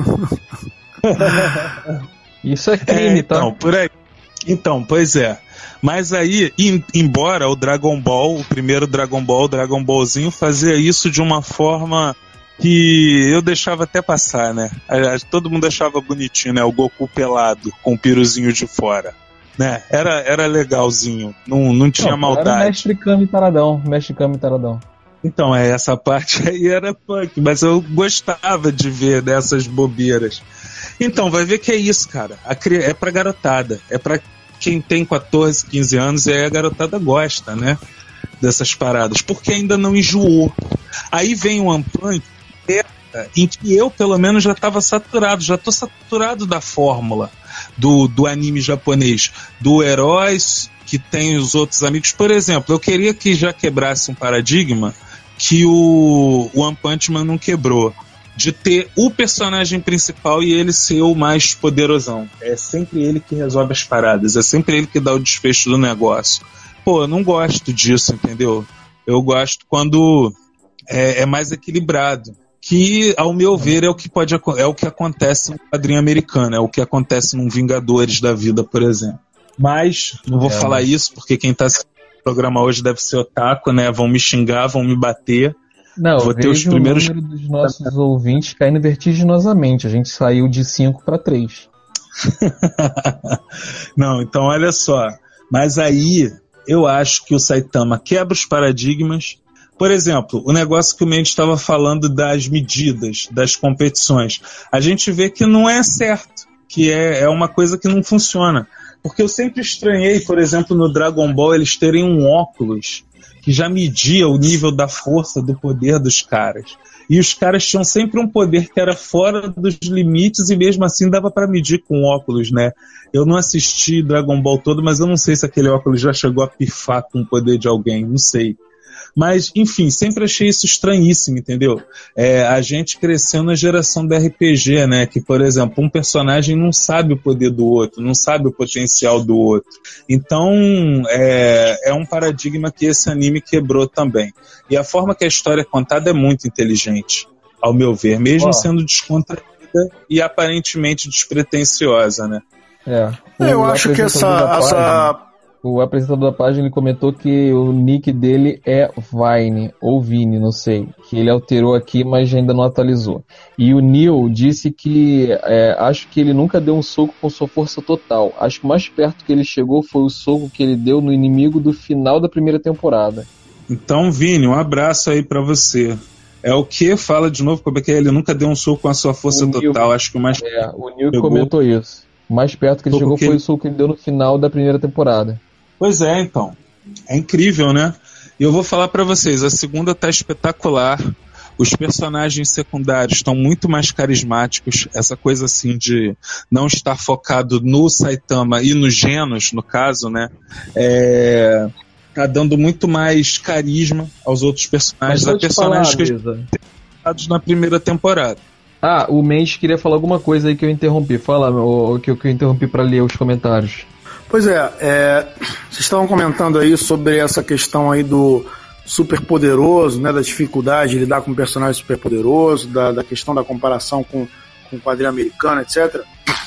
C: Isso é crime,
A: é, então,
C: tá?
A: por aí. Então, pois é. Mas aí, em, embora o Dragon Ball, o primeiro Dragon Ball, o Dragon Ballzinho, fazia isso de uma forma que eu deixava até passar, né? Todo mundo achava bonitinho, né? O Goku pelado, com o piruzinho de fora. Né? Era, era legalzinho, não, não tinha
C: Não,
A: maldade.
C: Era mestre Kami taradão, mestre Kami taradão. Então,
A: é, essa parte aí era punk, mas eu gostava de ver dessas bobeiras. Então, vai ver que é isso, cara. A, é pra garotada. É pra quem tem quatorze, quinze anos e aí a garotada gosta, né? Dessas paradas. Porque ainda não enjoou. Aí vem o One Punch, em que eu, pelo menos, já tava saturado. Já tô saturado da fórmula do, do anime japonês. Do heróis que tem os outros amigos. Por exemplo, eu queria que já quebrasse um paradigma que o One Punch Man não quebrou, de ter o personagem principal e ele ser o mais poderosão. É sempre ele que resolve as paradas, é sempre ele que dá o desfecho do negócio. Pô, eu não gosto disso, entendeu? Eu gosto quando é, é mais equilibrado, que, ao meu ver, é o que pode, é o que acontece no quadrinho americano, é o que acontece num Vingadores da vida, por exemplo. Mas, não vou é, falar mas... isso, porque quem tá assistindo o programa hoje deve ser otaku, né? Vão me xingar, vão me bater.
C: Não,
A: vou
C: ter os primeiros... o número dos nossos ouvintes caindo vertiginosamente. A gente saiu de cinco para três.
A: Não, então olha só. Mas aí, eu acho que o Saitama quebra os paradigmas. Por exemplo, o negócio que o Mendes estava falando das medidas, das competições. A gente vê que não é certo, que é, é uma coisa que não funciona. Porque eu sempre estranhei, por exemplo, no Dragon Ball, eles terem um óculos que já media o nível da força, do poder dos caras. E os caras tinham sempre um poder que era fora dos limites e mesmo assim dava para medir com óculos, né? Eu não assisti Dragon Ball todo, mas eu não sei se aquele óculos já chegou a pifar com o poder de alguém, não sei. Mas, enfim, sempre achei isso estranhíssimo, entendeu? É, a gente cresceu na geração do R P G, né? Que, por exemplo, um personagem não sabe o poder do outro, não sabe o potencial do outro. Então, é, é um paradigma que esse anime quebrou também. E a forma que a história é contada é muito inteligente, ao meu ver, mesmo oh. sendo descontraída e aparentemente despretensiosa, né?
C: É.
B: Eu acho que essa... essa...
C: O apresentador da página ele comentou que o nick dele é Vine, ou Vini, não sei. Que ele alterou aqui, mas ainda não atualizou. E o Neil disse que é, acho que ele nunca deu um soco com sua força total. Acho que o mais perto que ele chegou foi o soco que ele deu no inimigo do final da primeira temporada.
A: Então, Vini, um abraço aí pra você. É o que? Fala de novo como é que é? Ele nunca deu um soco com a sua força
C: o
A: total.
C: Neil,
A: acho que o mais
C: é, o Neil pegou... comentou isso. O mais perto que ele chegou foi o soco que ele deu no final da primeira temporada.
A: Pois é, então. É incrível, né? E eu vou falar pra vocês, a segunda tá espetacular. Os personagens secundários estão muito mais carismáticos. Essa coisa assim de não estar focado no Saitama e no Genos, no caso, né? É, tá dando muito mais carisma aos outros personagens. Há personagens que estão na primeira temporada.
C: Ah, o Mendes queria falar alguma coisa aí que eu interrompi. Fala, o que eu, que eu interrompi para ler os comentários.
B: Pois é, é, vocês estavam comentando aí sobre essa questão aí do super poderoso, né, da dificuldade de lidar com um personagem super poderoso, da, da questão da comparação com, com o quadrinho americano, etcétera.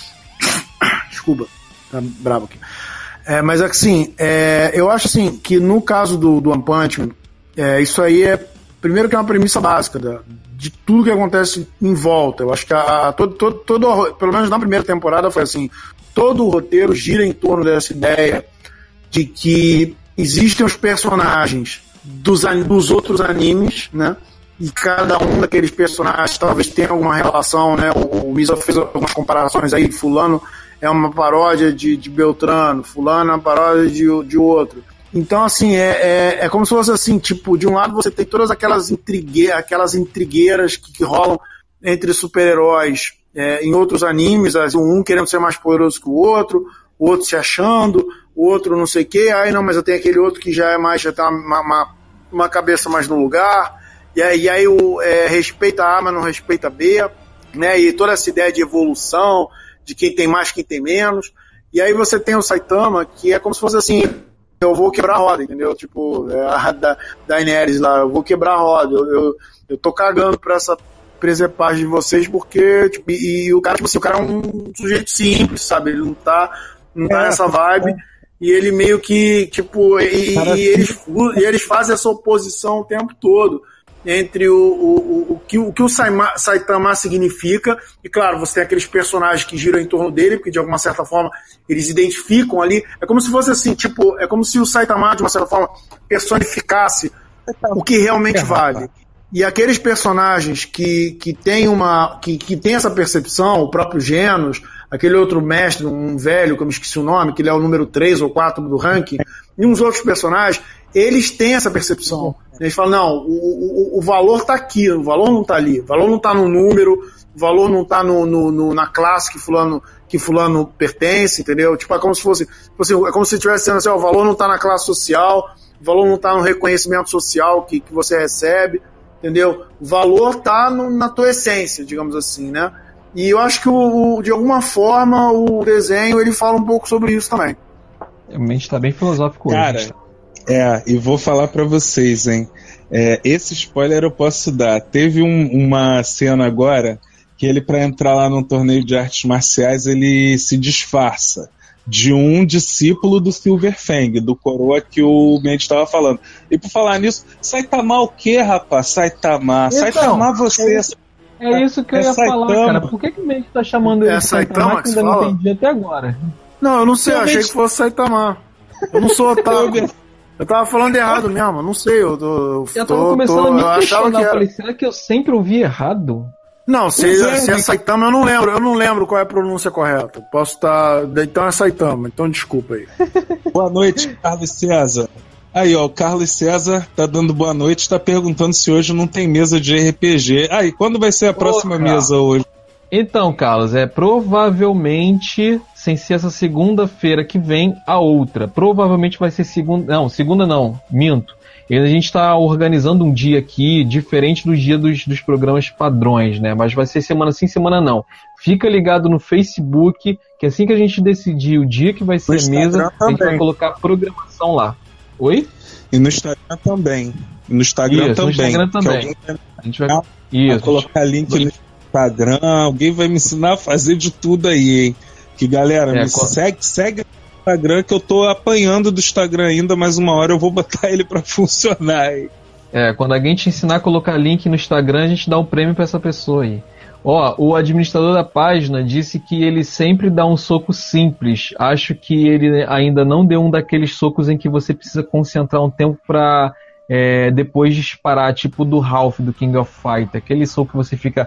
B: Desculpa, tá bravo aqui. É, mas assim, é, eu acho assim que no caso do, do One Punch Man, é, isso aí é, primeiro que é uma premissa básica da, de tudo que acontece em volta. Eu acho que a, a, todo, todo, todo, pelo menos na primeira temporada foi assim, todo o roteiro gira em torno dessa ideia de que existem os personagens dos, dos outros animes, né? E cada um daqueles personagens talvez tenha alguma relação, né? O, o Misa fez algumas comparações aí, fulano é uma paródia de, de Beltrano, fulano é uma paródia de, de outro. Então, assim, é, é, é como se fosse assim, tipo, de um lado você tem todas aquelas, intrigue, aquelas intrigueiras que, que rolam entre super-heróis é, em outros animes, assim, um querendo ser mais poderoso que o outro, o outro se achando, o outro não sei o quê, aí não, mas eu tenho aquele outro que já é mais, já tem uma, uma, uma cabeça mais no lugar, e aí, e aí o, é, respeita A, mas não respeita B, né, e toda essa ideia de evolução, de quem tem mais, quem tem menos, e aí você tem o Saitama, que é como se fosse assim, eu vou quebrar a roda, entendeu? Tipo, é a da Daenerys lá, eu vou quebrar a roda, eu, eu, eu tô cagando pra essa presepagem de vocês, porque, tipo, e, e o cara, tipo assim, o cara é um sujeito simples, sabe? Ele não tá, não tá é, nessa vibe, é. E ele meio que, tipo, e, e, eles, e eles fazem essa oposição o tempo todo entre o, o, o, o que o, que o Saima, Saitama significa, e claro, você tem aqueles personagens que giram em torno dele, porque de alguma certa forma eles identificam ali, é como se fosse assim, tipo, é como se o Saitama de uma certa forma personificasse o que realmente vale. E aqueles personagens que, que tem uma que, que tem essa percepção, o próprio Genos, aquele outro mestre, um velho, que eu me esqueci o nome, que ele é o número três ou quatro do ranking, e uns outros personagens, eles têm essa percepção. Eles falam, não, o, o, o valor está aqui, o valor não está ali, o valor não está no número, o valor não está no, no, no, na classe que fulano, que fulano pertence, entendeu? Tipo, é como se fosse, assim, é como se estivesse sendo assim, ó, o valor não está na classe social, o valor não está no reconhecimento social que, que você recebe, entendeu? O valor está na tua essência, digamos assim, né? E eu acho que, o, o, de alguma forma, o desenho, ele fala um pouco sobre isso também.
C: Realmente está bem filosófico hoje.
A: Cara, é, e vou falar pra vocês, hein? É, esse spoiler eu posso dar. Teve um, uma cena agora que ele, pra entrar lá num torneio de artes marciais, ele se disfarça de um discípulo do Silver Fang, do coroa que o Mendes estava falando. E por falar nisso, Saitama o quê, rapaz? Saitama, então, Saitama você...
C: É, é isso que eu é ia Saitama. falar, cara. Por que, que o Mendes tá chamando ele
B: é
C: de Saitama, que ainda não entendi até agora?
B: Não, eu não sei, eu achei Mendes... que fosse Saitama. Eu não sou otário. Eu tava falando errado mesmo, eu não sei, eu tô... Eu
C: já tava começando tô, a me questionar, que falei, será que eu sempre ouvi errado?
B: Não, se é, se é Saitama eu não lembro, eu não lembro qual é a pronúncia correta. Posso estar... Tá... Então é Saitama, então desculpa aí.
A: Boa noite, Carlos César. Aí, ó, o Carlos César tá dando boa noite, tá perguntando se hoje não tem mesa de R P G. Aí, quando vai ser a próxima Porra. mesa hoje?
C: Então, Carlos, é provavelmente, sem ser essa segunda-feira que vem, a outra. Provavelmente vai ser segunda... Não, segunda não, minto. A gente está organizando um dia aqui diferente do dia dos, dos programas padrões, né? Mas vai ser semana sim, semana não. Fica ligado no Facebook, que assim que a gente decidir o dia que vai ser a mesa, a gente vai colocar a programação lá. Oi?
A: E no Instagram também. E no Instagram
C: Isso,
A: também.
C: No Instagram também.
A: Vai...
C: A gente vai, Isso,
A: vai colocar link no Instagram. Alguém vai me ensinar a fazer de tudo aí, hein? Que galera, é, me qual... segue, segue no Instagram, que eu tô apanhando do Instagram ainda, mas uma hora eu vou botar ele pra funcionar, hein?
C: É, quando alguém te ensinar a colocar link no Instagram, a gente dá um prêmio pra essa pessoa aí. Ó, o administrador da página disse que ele sempre dá um soco simples. Acho que ele ainda não deu um daqueles socos em que você precisa concentrar um tempo pra é, depois disparar, tipo do Ralph, do King of Fighter. Aquele soco que você fica...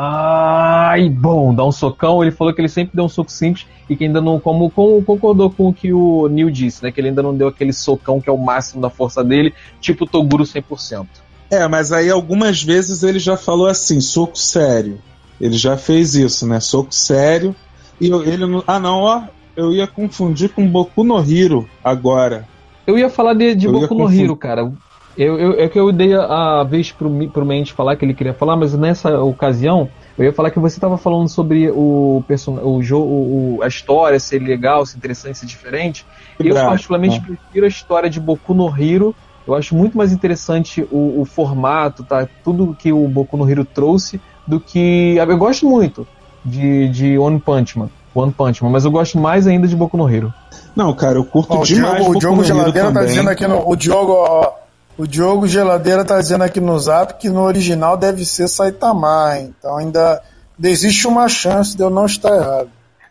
C: Ai, bom, dá um socão. Ele falou que ele sempre deu um soco simples e que ainda não... Como, como concordou com o que o Neil disse, né? Que ele ainda não deu aquele socão que é o máximo da força dele, tipo o Toguro cem por cento.
A: É, mas aí algumas vezes ele já falou assim, soco sério. Ele já fez isso, né? Soco sério. E eu, ele não... Ah, não, ó. Eu ia confundir com Boku no Hero agora.
C: Eu ia falar de, de
A: Eu
C: Boku no Hero, cara. Eu, eu, é que eu dei a, a vez pro, pro Mendes falar que ele queria falar, mas nessa ocasião eu ia falar que você estava falando sobre o, person... o jogo, a história ser legal, ser interessante, ser diferente. E eu particularmente né? prefiro a história de Boku no Hero. Eu acho muito mais interessante o, o formato, tá? Tudo que o Boku no Hero trouxe do que... Eu gosto muito de, de One Punch Man, One Punch Man, mas eu gosto mais ainda de Boku no Hero.
A: Não, cara, eu curto
B: ó,
A: demais
B: o Diogo,
A: Boku
B: o Diogo
A: no Hero
B: Geladeira
A: também.
B: Tá dizendo aqui no, o Diogo, ó, o Diogo Geladeira tá dizendo aqui no Zap que no original deve ser Saitama, então ainda existe uma chance de eu não estar errado.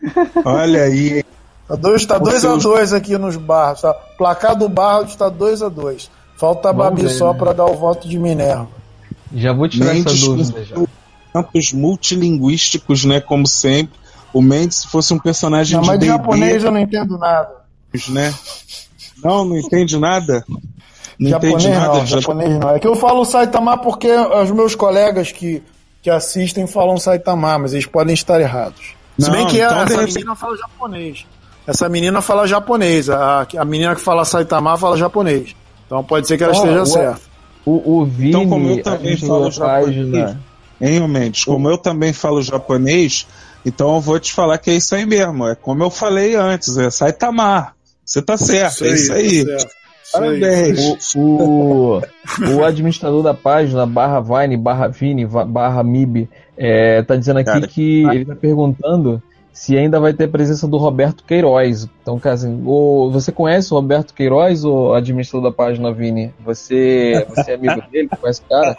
A: Olha aí.
B: Tá dois a dois tá dois aqui nos barros, tá? Placar do barro está dois a dois. Falta a Babi só né? para dar o voto de Minerva.
C: Já vou tirar Mendes essa dúvida já.
A: Campos multilinguísticos, né? Como sempre. O Mendes, se fosse um personagem
B: não,
A: de
B: mas de
A: D e D,
B: japonês eu não entendo nada.
A: Né? Não, não entende nada? Não
B: japonês
A: entende nada?
B: Não, japonês não. É que eu falo Saitama porque os meus colegas que, que assistem falam Saitama, mas eles podem estar errados. Não, se bem que então essa deve... menina fala japonês. Essa menina fala japonês. A, a menina que fala Saitama fala japonês. Então pode ser que ela oh, esteja
C: o,
B: certa.
C: O, o Vini,
A: então, como eu também falo japonês, hein, Mendes? Como eu também falo japonês, então eu vou te falar que é isso aí mesmo. É como eu falei antes, é Saitama. Você tá certo, isso aí, é isso aí. Tá
C: Parabéns. O, o, o administrador da página, barra Vine, barra Vini, barra Mib, é, tá dizendo aqui Cara, que ele tá perguntando se ainda vai ter a presença do Roberto Queiroz. Então, assim, o, você conhece o Roberto Queiroz, o administrador da página, Vini? Você, você é amigo dele? Conhece o cara?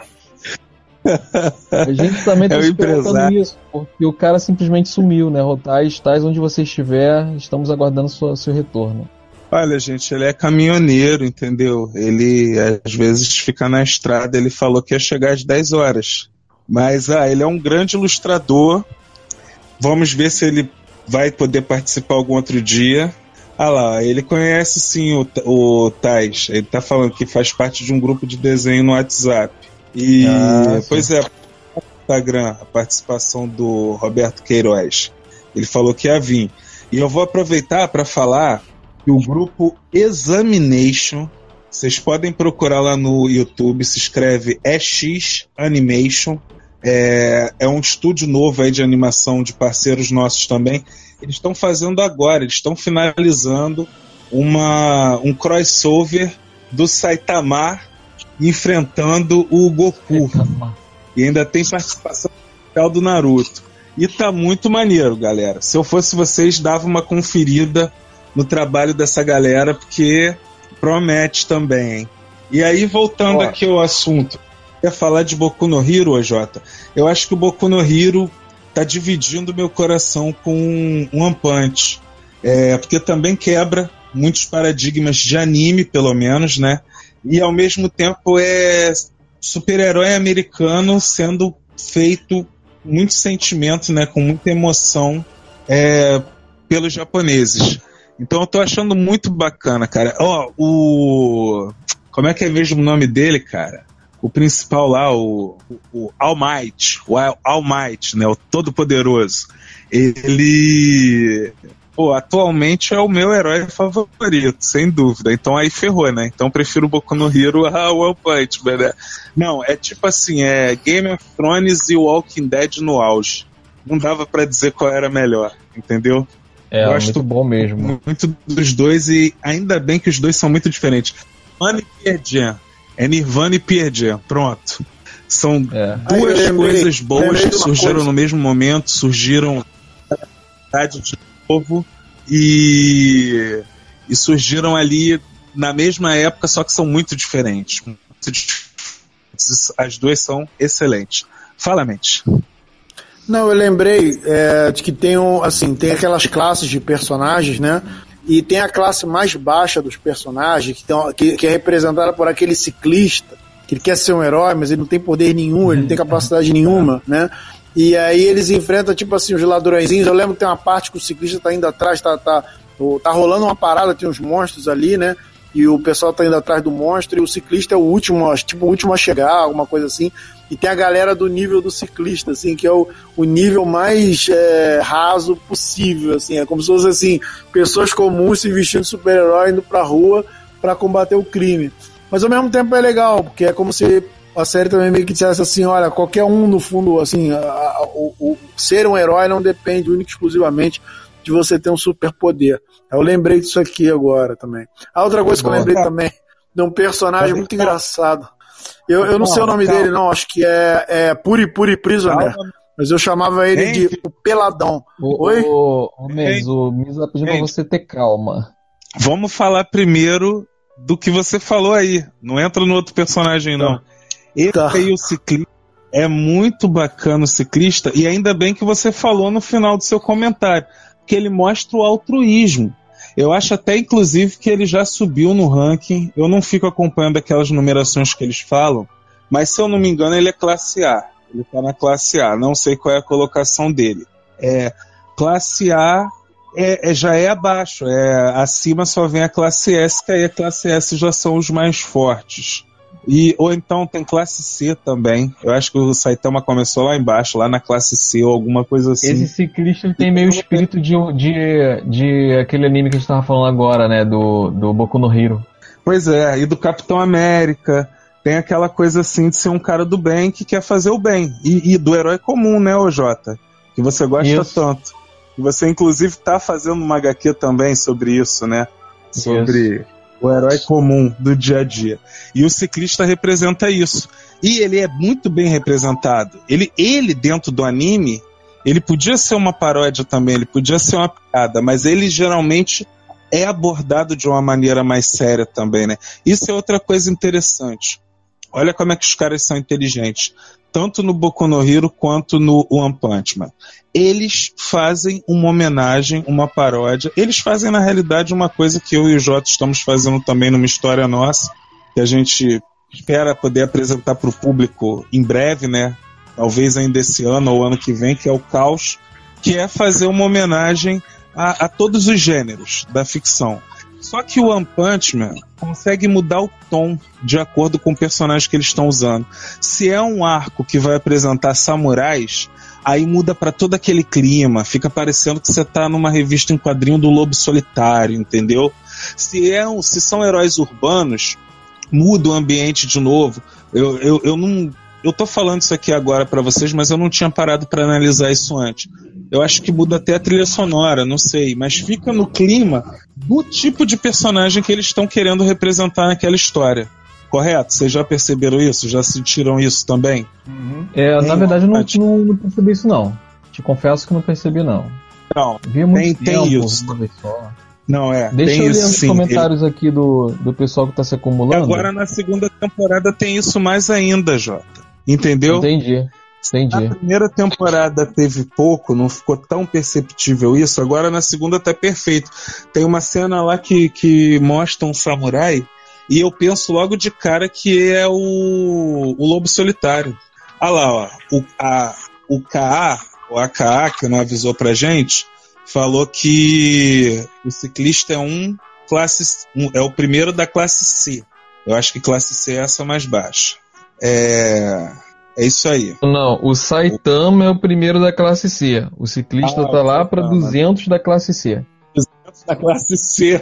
C: A gente também tá é se perguntando isso, porque o cara simplesmente sumiu, né? Rotais, tais onde você estiver, estamos aguardando sua, seu retorno.
A: Olha, gente, ele é caminhoneiro, entendeu? Ele, às vezes, fica na estrada. Ele falou que ia chegar às dez horas. Mas, ah, ele é um grande ilustrador. Vamos ver se ele vai poder participar algum outro dia. Ah lá, ele conhece sim o, o Tais. Ele tá falando que faz parte de um grupo de desenho no WhatsApp. E, ah, pois é, no Instagram, a participação do Roberto Queiroz. Ele falou que ia vir. E eu vou aproveitar para falar que o grupo Examination, vocês podem procurar lá no YouTube, se escreve E X Animation. É, é um estúdio novo aí de animação de parceiros nossos também. Eles estão fazendo agora, eles estão finalizando uma, um crossover do Saitama enfrentando o Goku. Saitama. E ainda tem participação do Naruto. E tá muito maneiro, galera. Se eu fosse vocês, dava uma conferida no trabalho dessa galera, porque promete também, hein? E aí, voltando Nossa. aqui ao assunto, quer falar de Boku no Hero, Jota? Eu acho que o Boku no Hero tá dividindo meu coração com One Punch. É, porque também quebra muitos paradigmas de anime, pelo menos, né? E ao mesmo tempo é super-herói americano sendo feito com muito sentimento, né? Com muita emoção é, pelos japoneses. Então eu tô achando muito bacana, cara. Ó, oh, o... Como é que é mesmo o nome dele, cara? O principal lá, o, o, o All Might, o All Might, né? O Todo-Poderoso. Ele... Pô, atualmente é o meu herói favorito, sem dúvida. Então aí ferrou, né? Então prefiro o Boku no Hero ao One Punch Man, né? Não, é tipo assim, é Game of Thrones e Walking Dead no auge. Não dava pra dizer qual era melhor, entendeu?
C: É, gosto muito bom mesmo.
A: Muito dos dois, e ainda bem que os dois são muito diferentes. Nirvana e Pearl Jam. É Nirvana e Pearl Jam, pronto. São é. duas Ai, coisas boas que surgiram coisa. no mesmo momento, surgiram de novo e, e surgiram ali na mesma época, só que são muito diferentes. Muito diferentes. As duas são excelentes. Fala, Mente.
B: Não, eu lembrei é, de que tem, um, assim, tem aquelas classes de personagens, né? E tem a classe mais baixa dos personagens, que, tem, que, que é representada por aquele ciclista, que ele quer ser um herói, mas ele não tem poder nenhum, ele não tem capacidade nenhuma, né? E aí eles enfrentam, tipo assim, os ladrõezinhos. Eu lembro que tem uma parte que o ciclista tá indo atrás, tá, tá, tá rolando uma parada, tem uns monstros ali, né? e o pessoal tá indo atrás do monstro, e o ciclista é o último, tipo, o último a chegar, alguma coisa assim, e tem a galera do nível do ciclista, assim, que é o, o nível mais é, raso possível, assim, é como se fosse, assim, pessoas comuns se vestindo de super-herói indo pra rua pra combater o crime. Mas ao mesmo tempo é legal, porque é como se a série também meio que dissesse assim, olha, qualquer um no fundo, assim, a, a, o, o ser um herói não depende única e exclusivamente de você ter um superpoder. Eu lembrei disso aqui agora também. A outra coisa que eu lembrei também, de um personagem muito engraçado. Eu, eu não sei o nome dele, não, acho que é, é Puri Puri Prisoner, mas eu chamava ele de o Peladão.
C: O,
B: Oi?
C: O, o Mês, o Misa pediu pra você ter calma.
A: Vamos falar primeiro do que você falou aí. Não entra no outro personagem, não. Esse tá. aí, o ciclista, é muito bacana o ciclista, e ainda bem que você falou no final do seu comentário, que ele mostra o altruísmo. Eu acho até, inclusive, que ele já subiu no ranking. Eu não fico acompanhando aquelas numerações que eles falam, mas se eu não me engano, ele é classe A. Ele está na classe A. Não sei qual é a colocação dele. É, classe A é, é, já é abaixo. É, acima só vem a classe S, que aí a classe S já são os mais fortes. E, ou então tem classe C também. Eu acho que o Saitama começou lá embaixo, lá na classe C ou alguma coisa assim.
C: Esse ciclista ele tem meio espírito de, de, de aquele anime que a gente tava falando agora, né? Do, do Boku no Hero.
A: Pois é, e do Capitão América. Tem aquela coisa assim de ser um cara do bem que quer fazer o bem. E, e do herói comum, né, ô Jota? Que você gosta isso. tanto. E você, inclusive, tá fazendo uma agá quê também sobre isso, né? Sobre... Isso. O herói comum do dia a dia. E o ciclista representa isso. E ele é muito bem representado. Ele, ele dentro do anime, ele podia ser uma paródia também, ele podia ser uma piada, mas ele geralmente é abordado de uma maneira mais séria também, né? Isso é outra coisa interessante. Olha como é que os caras são inteligentes. Tanto no Boku no Hero quanto no One Punch Man. Eles fazem uma homenagem, uma paródia. Eles fazem, na realidade, uma coisa que eu e o Jota estamos fazendo também numa história nossa, que a gente espera poder apresentar para o público em breve, né? Talvez ainda esse ano ou ano que vem, que é o Caos, que é fazer uma homenagem a, a todos os gêneros da ficção. Só que o One Punch Man consegue mudar o tom de acordo com o personagem que eles estão usando. Se é um arco que vai apresentar samurais, aí muda para todo aquele clima, fica parecendo que você tá numa revista em quadrinho do Lobo Solitário, entendeu? Se, é um, se são heróis urbanos, muda o ambiente de novo. Eu, eu, eu não... Eu tô falando isso aqui agora pra vocês, mas eu não tinha parado pra analisar isso antes. Eu acho que muda até a trilha sonora, não sei, mas fica no clima do tipo de personagem que eles estão querendo representar naquela história. Correto? Vocês já perceberam isso? Já sentiram isso também?
C: Uhum. É, na verdade, eu não, não, não percebi isso, não. Te confesso que não percebi, não.
A: Não,
C: Vi muito
A: tem,
C: tempo,
A: tem isso. Não, é.
C: Deixa
A: tem
C: eu ler
A: isso,
C: os
A: sim.
C: comentários Ele... aqui do, do pessoal que tá se acumulando.
A: E agora, na segunda temporada, tem isso mais ainda, Jota. Entendeu?
C: Entendi, entendi.
A: Na primeira temporada teve pouco, não ficou tão perceptível isso. Agora na segunda tá perfeito. Tem uma cena lá que, que mostra um samurai e eu penso logo de cara que é o, o Lobo Solitário. Olha lá, ó, o, a, o K A, o A K A, que não avisou pra gente, falou que o ciclista é um classe um, é o primeiro da classe C. Eu acho que classe C é essa mais baixa. É, é isso aí.
C: Não, o Saitama é o primeiro da classe C. O ciclista ah, tá lá para duzentos da classe C.
A: duzentos da classe C.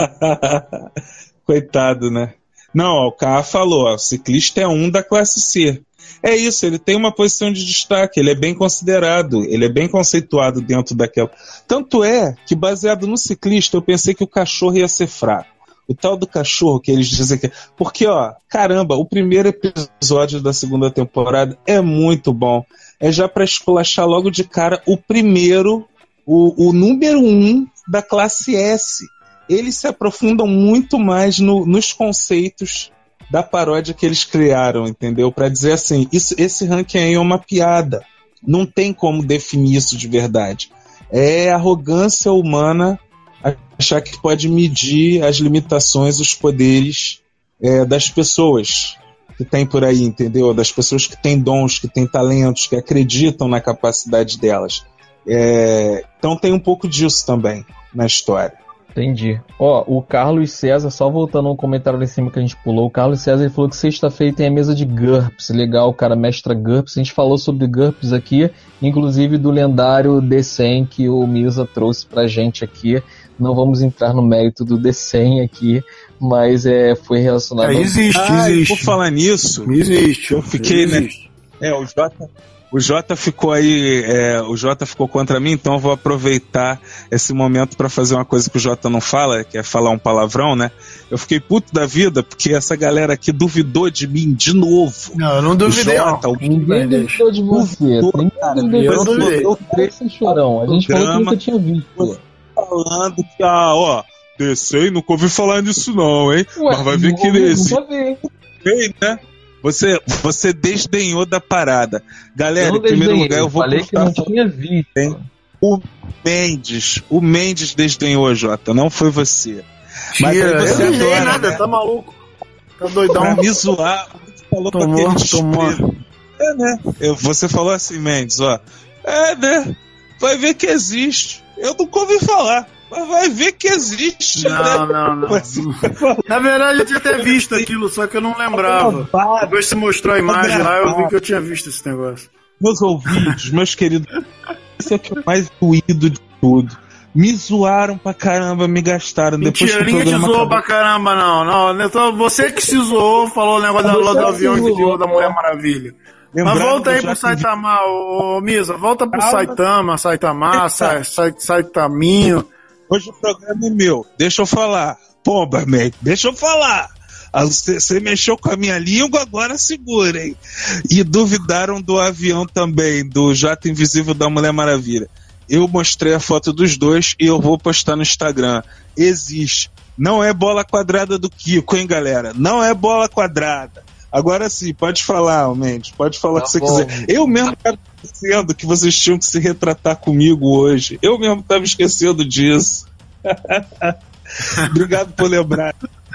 A: Coitado, né? Não, ó, o K A falou, ó, o ciclista é um da classe C. É isso, ele tem uma posição de destaque, ele é bem considerado, ele é bem conceituado dentro daquela. Tanto é que, baseado no ciclista, eu pensei que o cachorro ia ser fraco. O tal do cachorro que eles dizem que... Porque, ó, caramba, o primeiro episódio da segunda temporada é muito bom. É já pra esculachar logo de cara o primeiro, o, o número um da classe S. Eles se aprofundam muito mais no, nos conceitos da paródia que eles criaram, entendeu? Pra dizer assim, isso, esse ranking aí é uma piada. Não tem como definir isso de verdade. É arrogância humana achar que pode medir as limitações, os poderes é, das pessoas que tem por aí, entendeu? Das pessoas que têm dons, que têm talentos, que acreditam na capacidade delas. É, então tem um pouco disso também na história.
C: Entendi. Ó, o Carlos César, só voltando um comentário lá em cima que a gente pulou, o Carlos César ele falou que sexta-feira tem a mesa de GURPS. Legal, o cara mestra GURPS. A gente falou sobre GURPS aqui, inclusive do lendário D cem que o Misa trouxe pra gente aqui. Não vamos entrar no mérito do D cem aqui, mas é, foi relacionado...
B: É, existe,
A: ah,
B: existe.
A: Por falar nisso...
B: Existe.
A: Eu fiquei,
B: existe.
A: né? É, o Jota... O Jota ficou aí, é, o Jota ficou contra mim, então eu vou aproveitar esse momento para fazer uma coisa que o Jota não fala, que é falar um palavrão, né? Eu fiquei puto da vida porque essa galera aqui duvidou de mim de novo.
B: Não, eu não duvidei.
A: Jota,
B: não.
A: O
C: Ninguém duvidou de você. Ninguém duvidou.
B: Eu duvidei.
C: Eu duvidei. Chorão. A gente falou que nunca tinha visto.
A: Falando que, ah, ó, D cem, nunca ouvi falar nisso não, hein? Ué, mas vai ver que nesse... Ei, né? Você, você desdenhou da parada. Galera, em primeiro lugar, eu vou
C: falei que não tinha visto.
A: Hein? O Mendes, o Mendes desdenhou, Jota, não foi você. Mas
B: Tira,
A: aí você
B: eu não adora,
A: adora,
B: nada,
A: né?
B: tá maluco. Tá doidão.
A: Pra me zoar, você falou
B: tomou,
A: com aquele
B: tomou.
A: desprezo. É, né? Eu, você falou assim, Mendes, ó. É, né? Vai ver que existe. Eu nunca ouvi falar. Mas vai ver que existe,
B: não,
A: né?
B: Não, não,
A: Você...
B: Na verdade, eu tinha até visto aquilo, só que eu não lembrava. Depois você mostrou a imagem lá, eu vi que eu tinha visto esse negócio.
A: Meus ouvidos, meus queridos, isso é o que é mais doído de tudo. Me zoaram pra caramba, me gastaram.
B: Mentira,
A: depois que o
B: ninguém te
A: programa
B: zoou
A: acabou.
B: pra caramba, não. não. Então, você que se zoou, falou o negócio da lua do avião e zoou da Mulher Maravilha.
A: Lembrando
B: Mas volta aí
A: que
B: pro
A: já
B: Saitama, ô, ô Misa, volta pro
A: Calma.
B: Saitama, Saitama, Sa, Sa, Saitaminho.
A: Hoje o programa é meu, deixa eu falar. Pomba, man, deixa eu falar. Ah, Você, você mexeu com a minha língua, agora segura, hein? E duvidaram do avião também, do jato invisível da Mulher Maravilha. Eu mostrei a foto dos dois e eu vou postar no Instagram. Existe. Não é bola quadrada do Kiko, hein, galera? Não é bola quadrada. Agora sim, pode falar, Mendes, pode falar o
C: Tá
A: que você
C: bom.
A: quiser. Eu mesmo estava esquecendo que vocês tinham que se retratar comigo hoje. Eu mesmo estava esquecendo disso. Obrigado por lembrar.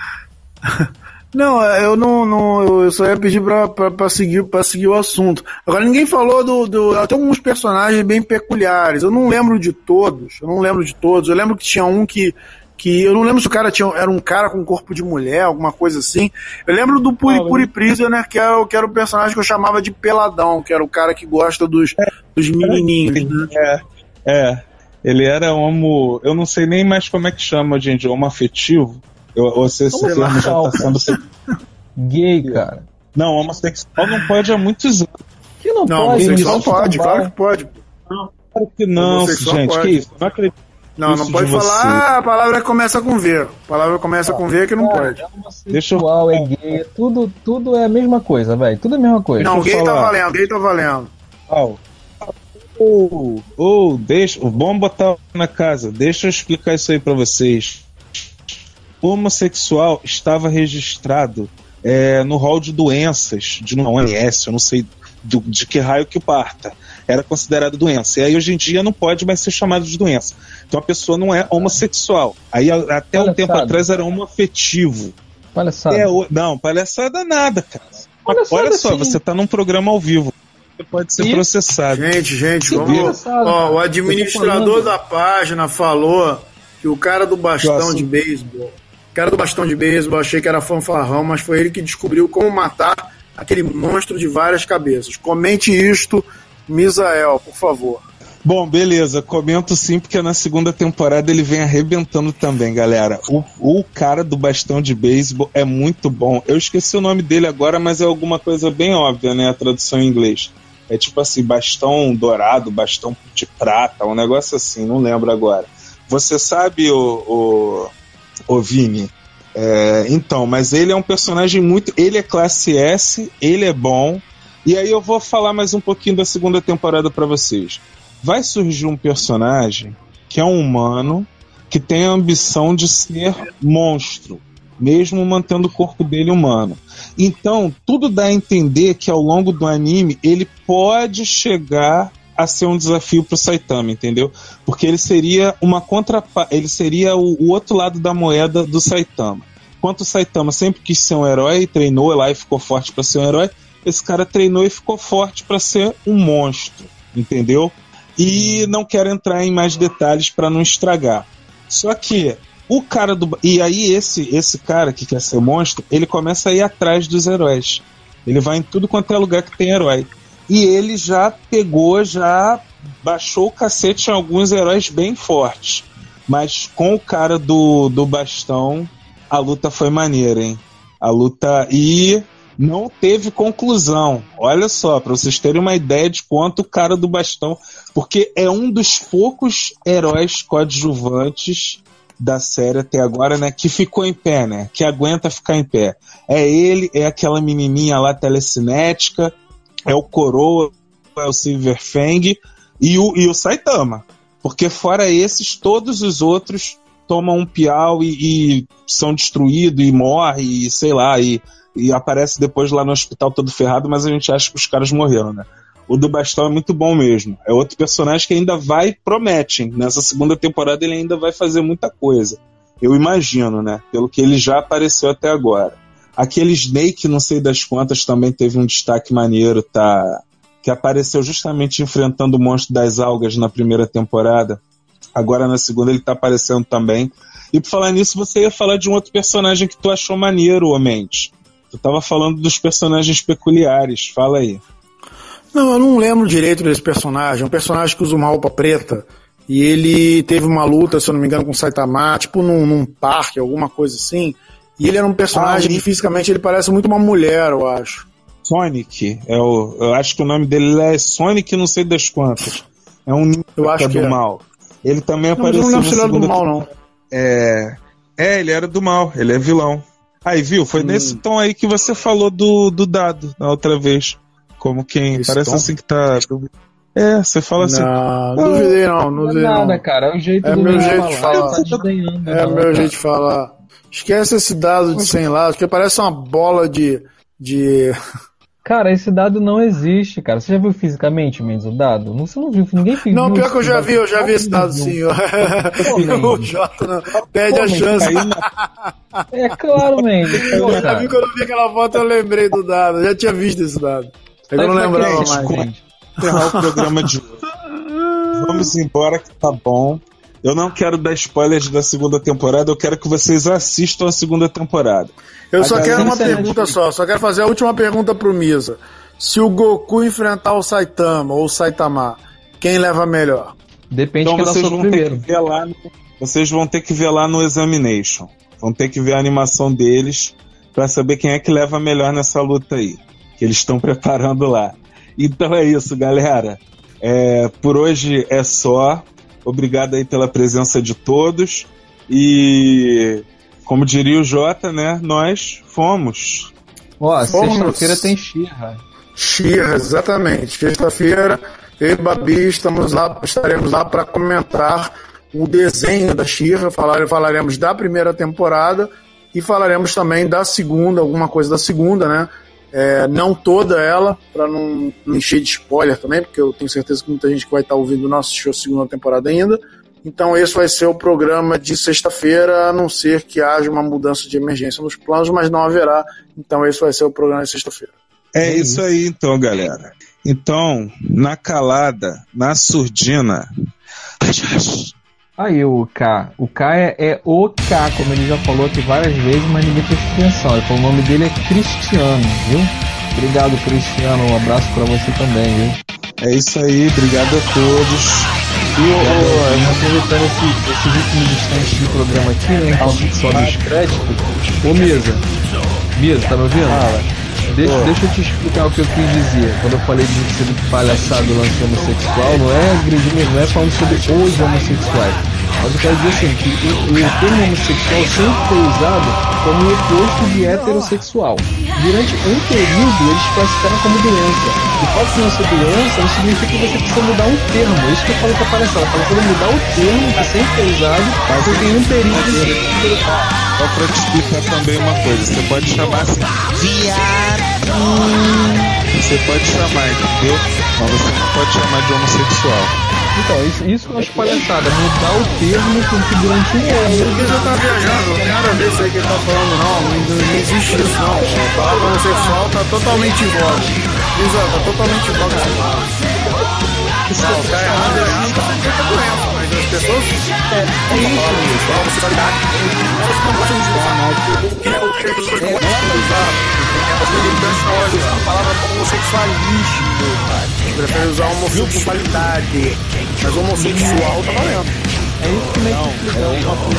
B: Não, eu não, não eu só ia pedir pra, pra, pra, seguir, pra seguir o assunto. Agora, ninguém falou do, do... Até alguns personagens bem peculiares. Eu não lembro de todos. Eu não lembro de todos. Eu lembro que tinha um que... que eu não lembro se o cara tinha, era um cara com corpo de mulher, alguma coisa assim. Eu lembro do Puri Puri Prisoner, que era, que era o personagem que eu chamava de Peladão, que era o cara que gosta dos, dos menininhos. Né?
A: É, é. Ele era homo... Eu não sei nem mais como é que chama, gente. Homo afetivo. Eu, ou se esse termo já tá sendo...
C: Gay, cara.
A: Não, homossexual não pode há muitos anos.
C: Que não,
B: Não,
C: pode?
B: homossexual
C: Ele
B: pode,
C: trabalha.
B: claro que pode.
A: Não, claro que não,
B: Homossexual
A: gente.
B: pode.
A: Que isso? Não acredito.
B: Não,
A: Isso
B: não pode
A: de
B: falar,
A: você.
B: ah, a palavra começa com V. A palavra começa com V que não pode.
C: É homossexual, é gay, é tudo, tudo é a mesma coisa, velho. Tudo é a mesma coisa.
B: Não,
A: Deixa
B: gay
A: eu
B: tá
A: falar.
B: valendo, gay tá valendo.
A: Au. Ou, ou, deixa. Vamos botar na casa. Deixa eu explicar isso aí pra vocês. O homossexual estava registrado é, no rol de doenças, de uma O M S, eu não sei do, de que raio que parta. Era considerado doença. E aí hoje em dia não pode mais ser chamado de doença. Então a pessoa não é homossexual. Aí a- até um
C: Palhaçada.
A: tempo atrás era homoafetivo.
C: Palhaçada.
A: É, o- não, palhaçada nada, cara.
C: Palhaçada
A: Olha só,
C: sim.
A: você tá num programa ao vivo. Você pode ser
C: E?
A: processado.
B: Gente, gente,
C: Sim,
B: vamos.
C: engraçado,
B: Ó, o
C: cara.
B: administrador
C: Eu tô
B: da página falou que o cara do bastão
A: Nossa.
B: de beisebol. O cara do bastão de beisebol, achei que era fanfarrão, mas foi ele que descobriu como matar aquele monstro de várias cabeças. Comente isto, Misael, por favor.
A: Bom, beleza, comento sim, porque na segunda temporada ele vem arrebentando também, galera. O, o cara do bastão de beisebol é muito bom. Eu esqueci o nome dele agora, mas é alguma coisa bem óbvia, né? A tradução em inglês. É tipo assim, bastão dourado, bastão de prata, um negócio assim, não lembro agora. Você sabe, o, o, o Vini? É, então, mas ele é um personagem muito... Ele é classe S, ele é bom. E aí eu vou falar mais um pouquinho da segunda temporada pra vocês. Vai surgir um personagem que é um humano, que tem a ambição de ser monstro, mesmo mantendo o corpo dele humano. Então, tudo dá a entender que ao longo do anime ele pode chegar a ser um desafio pro Saitama, entendeu? Porque ele seria uma contrapa- ele seria o, o outro lado da moeda do Saitama. Enquanto o Saitama sempre quis ser um herói, treinou lá e ficou forte para ser um herói, esse cara treinou e ficou forte para ser um monstro, entendeu? E não quero entrar em mais detalhes para não estragar. Só que O cara do. E aí, esse, esse cara que quer ser monstro, ele começa a ir atrás dos heróis. Ele vai em tudo quanto é lugar que tem herói. E ele já pegou, já baixou o cacete em alguns heróis bem fortes. Mas com o cara do, do bastão, a luta foi maneira, hein? A luta. E não teve conclusão. Olha só, pra vocês terem uma ideia de quanto o cara do bastão. Porque é um dos poucos heróis coadjuvantes da série até agora, né, que ficou em pé, né, que aguenta ficar em pé. É ele, é aquela menininha lá telecinética, é o Coroa, é o Silverfang e o, e o Saitama. Porque fora esses, todos os outros tomam um piau e, e são destruídos e morrem, e sei lá, e, e aparece depois lá no hospital todo ferrado, mas a gente acha que os caras morreram, né. O do bastão é muito bom mesmo. É outro personagem que ainda vai, promete. Nessa segunda temporada ele ainda vai fazer muita coisa. Eu imagino, né? Pelo que ele já apareceu até agora. Aquele Snake, não sei das quantas, também teve um destaque maneiro, tá? Que apareceu justamente enfrentando o monstro das algas na primeira temporada. Agora na segunda ele tá aparecendo também. E por falar nisso, você ia falar de um outro personagem que tu achou maneiro, ô Mendes. Tu tava falando dos personagens peculiares. Fala aí.
B: Não, eu não lembro direito desse personagem. Um personagem que usa uma roupa preta e ele teve uma luta, se eu não me engano, com o Saitama, tipo num, num parque, alguma coisa assim. E ele era um personagem ah, que fisicamente ele parece muito uma mulher, eu acho.
A: Sonic. É o, eu acho que o nome dele é Sonic não sei das quantas. É um ninja do é. mal. Ele também não, apareceu
B: não no segundo... do mal, não.
A: É... é, ele era do mal, ele é vilão. Aí, viu? Foi hum. nesse tom aí que você falou do, do dado na outra vez. Como quem Esse parece tom? assim que tá. É, você fala assim.
B: Não, não duvidei não, não duvidei não.
C: Nada, cara, é o jeito
B: é
C: do
B: meu jeito de falar.
C: Tá desdenhando,
B: é o meu cara. jeito de falar. Esquece esse dado de cem lados, porque parece uma bola de. de...
C: Cara, esse dado não existe, cara. Você já viu fisicamente, Mendes, o dado? Você não viu, ninguém viu.
B: Não, pior que eu já vi, eu já vi esse dado sim. O Jota não perde a chance.
C: É claro, Mendes.
B: Eu já vi quando eu vi aquela foto, eu lembrei do dado. Eu já tinha visto esse dado. Eu não lembrava mais.
A: Encerrar o programa de hoje. Vamos embora que tá bom. Eu não quero dar spoilers da segunda temporada, eu quero que vocês assistam a segunda temporada.
B: Eu a só quero uma pergunta só, só quero fazer a última pergunta pro Misa. Se o Goku enfrentar o Saitama ou o Saitama, quem leva melhor?
C: Depende
A: então
C: de quem
A: vocês
C: vão
A: primeiro. Ter que ver lá no, vocês vão ter que ver lá no Examination. Vão ter que ver a animação deles pra saber quem é que leva melhor nessa luta aí. Que eles estão preparando lá. Então é isso, galera. É, por hoje é só. Obrigado aí pela presença de todos. E, como diria o Jota, né? Nós fomos.
C: Ó, sexta-feira tem She-Ra.
B: She-Ra, exatamente. Sexta-feira, eu e Babi estamos lá, estaremos lá para comentar o desenho da She-Ra. Falar, falaremos da primeira temporada e falaremos também da segunda, alguma coisa da segunda, né? É, não toda ela, para não, não encher de spoiler também, porque eu tenho certeza que muita gente que vai estar ouvindo não assistiu a segunda temporada ainda. Então esse vai ser o programa de sexta-feira, a não ser que haja uma mudança de emergência nos planos, mas não haverá. Então esse vai ser o programa de sexta-feira.
A: É isso aí então, galera. Então, na calada, na surdina...
C: Aí o K. O K é, é o K, como ele já falou aqui várias vezes, mas ninguém prestou atenção. Ele falou, o nome dele é Cristiano, viu? Obrigado, Cristiano. Um abraço pra você também, viu?
A: É isso aí, obrigado a todos.
C: E o aproveitando esse, esse último instante do programa aqui, né? Enquanto sobe os créditos. Ô, Misa. Misa, tá me ouvindo?
A: Fala.
C: Deixa, deixa eu te explicar o que eu quis dizer. Quando eu falei de ser palhaçado do lance homossexual, não é agredindo, não é falando sobre os homossexuais. Mas eu quero dizer assim, que o, o termo homossexual sempre foi usado como o oposto de heterossexual. Durante um período, eles classificaram como doença. E pode ser essa doença, não significa que você precisa mudar um termo. É isso que eu falo com a palhaçada. Eu falo para mudar o termo que sempre foi usado, mas em um período.
A: Só pra te explicar também uma coisa, você pode chamar assim, viado. Você pode chamar, entendeu? Mas você não pode chamar de homossexual.
C: Então, isso, isso que eu acho palhaçada, mudar o termo porque durante um ano.
B: Porque já tá viajando, não tem nada a ver isso aí que ele tá falando, não. Não, não existe isso, não. A palavra homossexual tá totalmente em voga. Exato, tá totalmente em voga essa palavra. Não, tá errado, é errado, tá doença, mas as pessoas?
C: É, é isso.
B: A homossexualidade. A palavra homossexualismo, cara. Prefere usar homossexualidade. Mas homossexual tá valendo.
C: É isso que meio que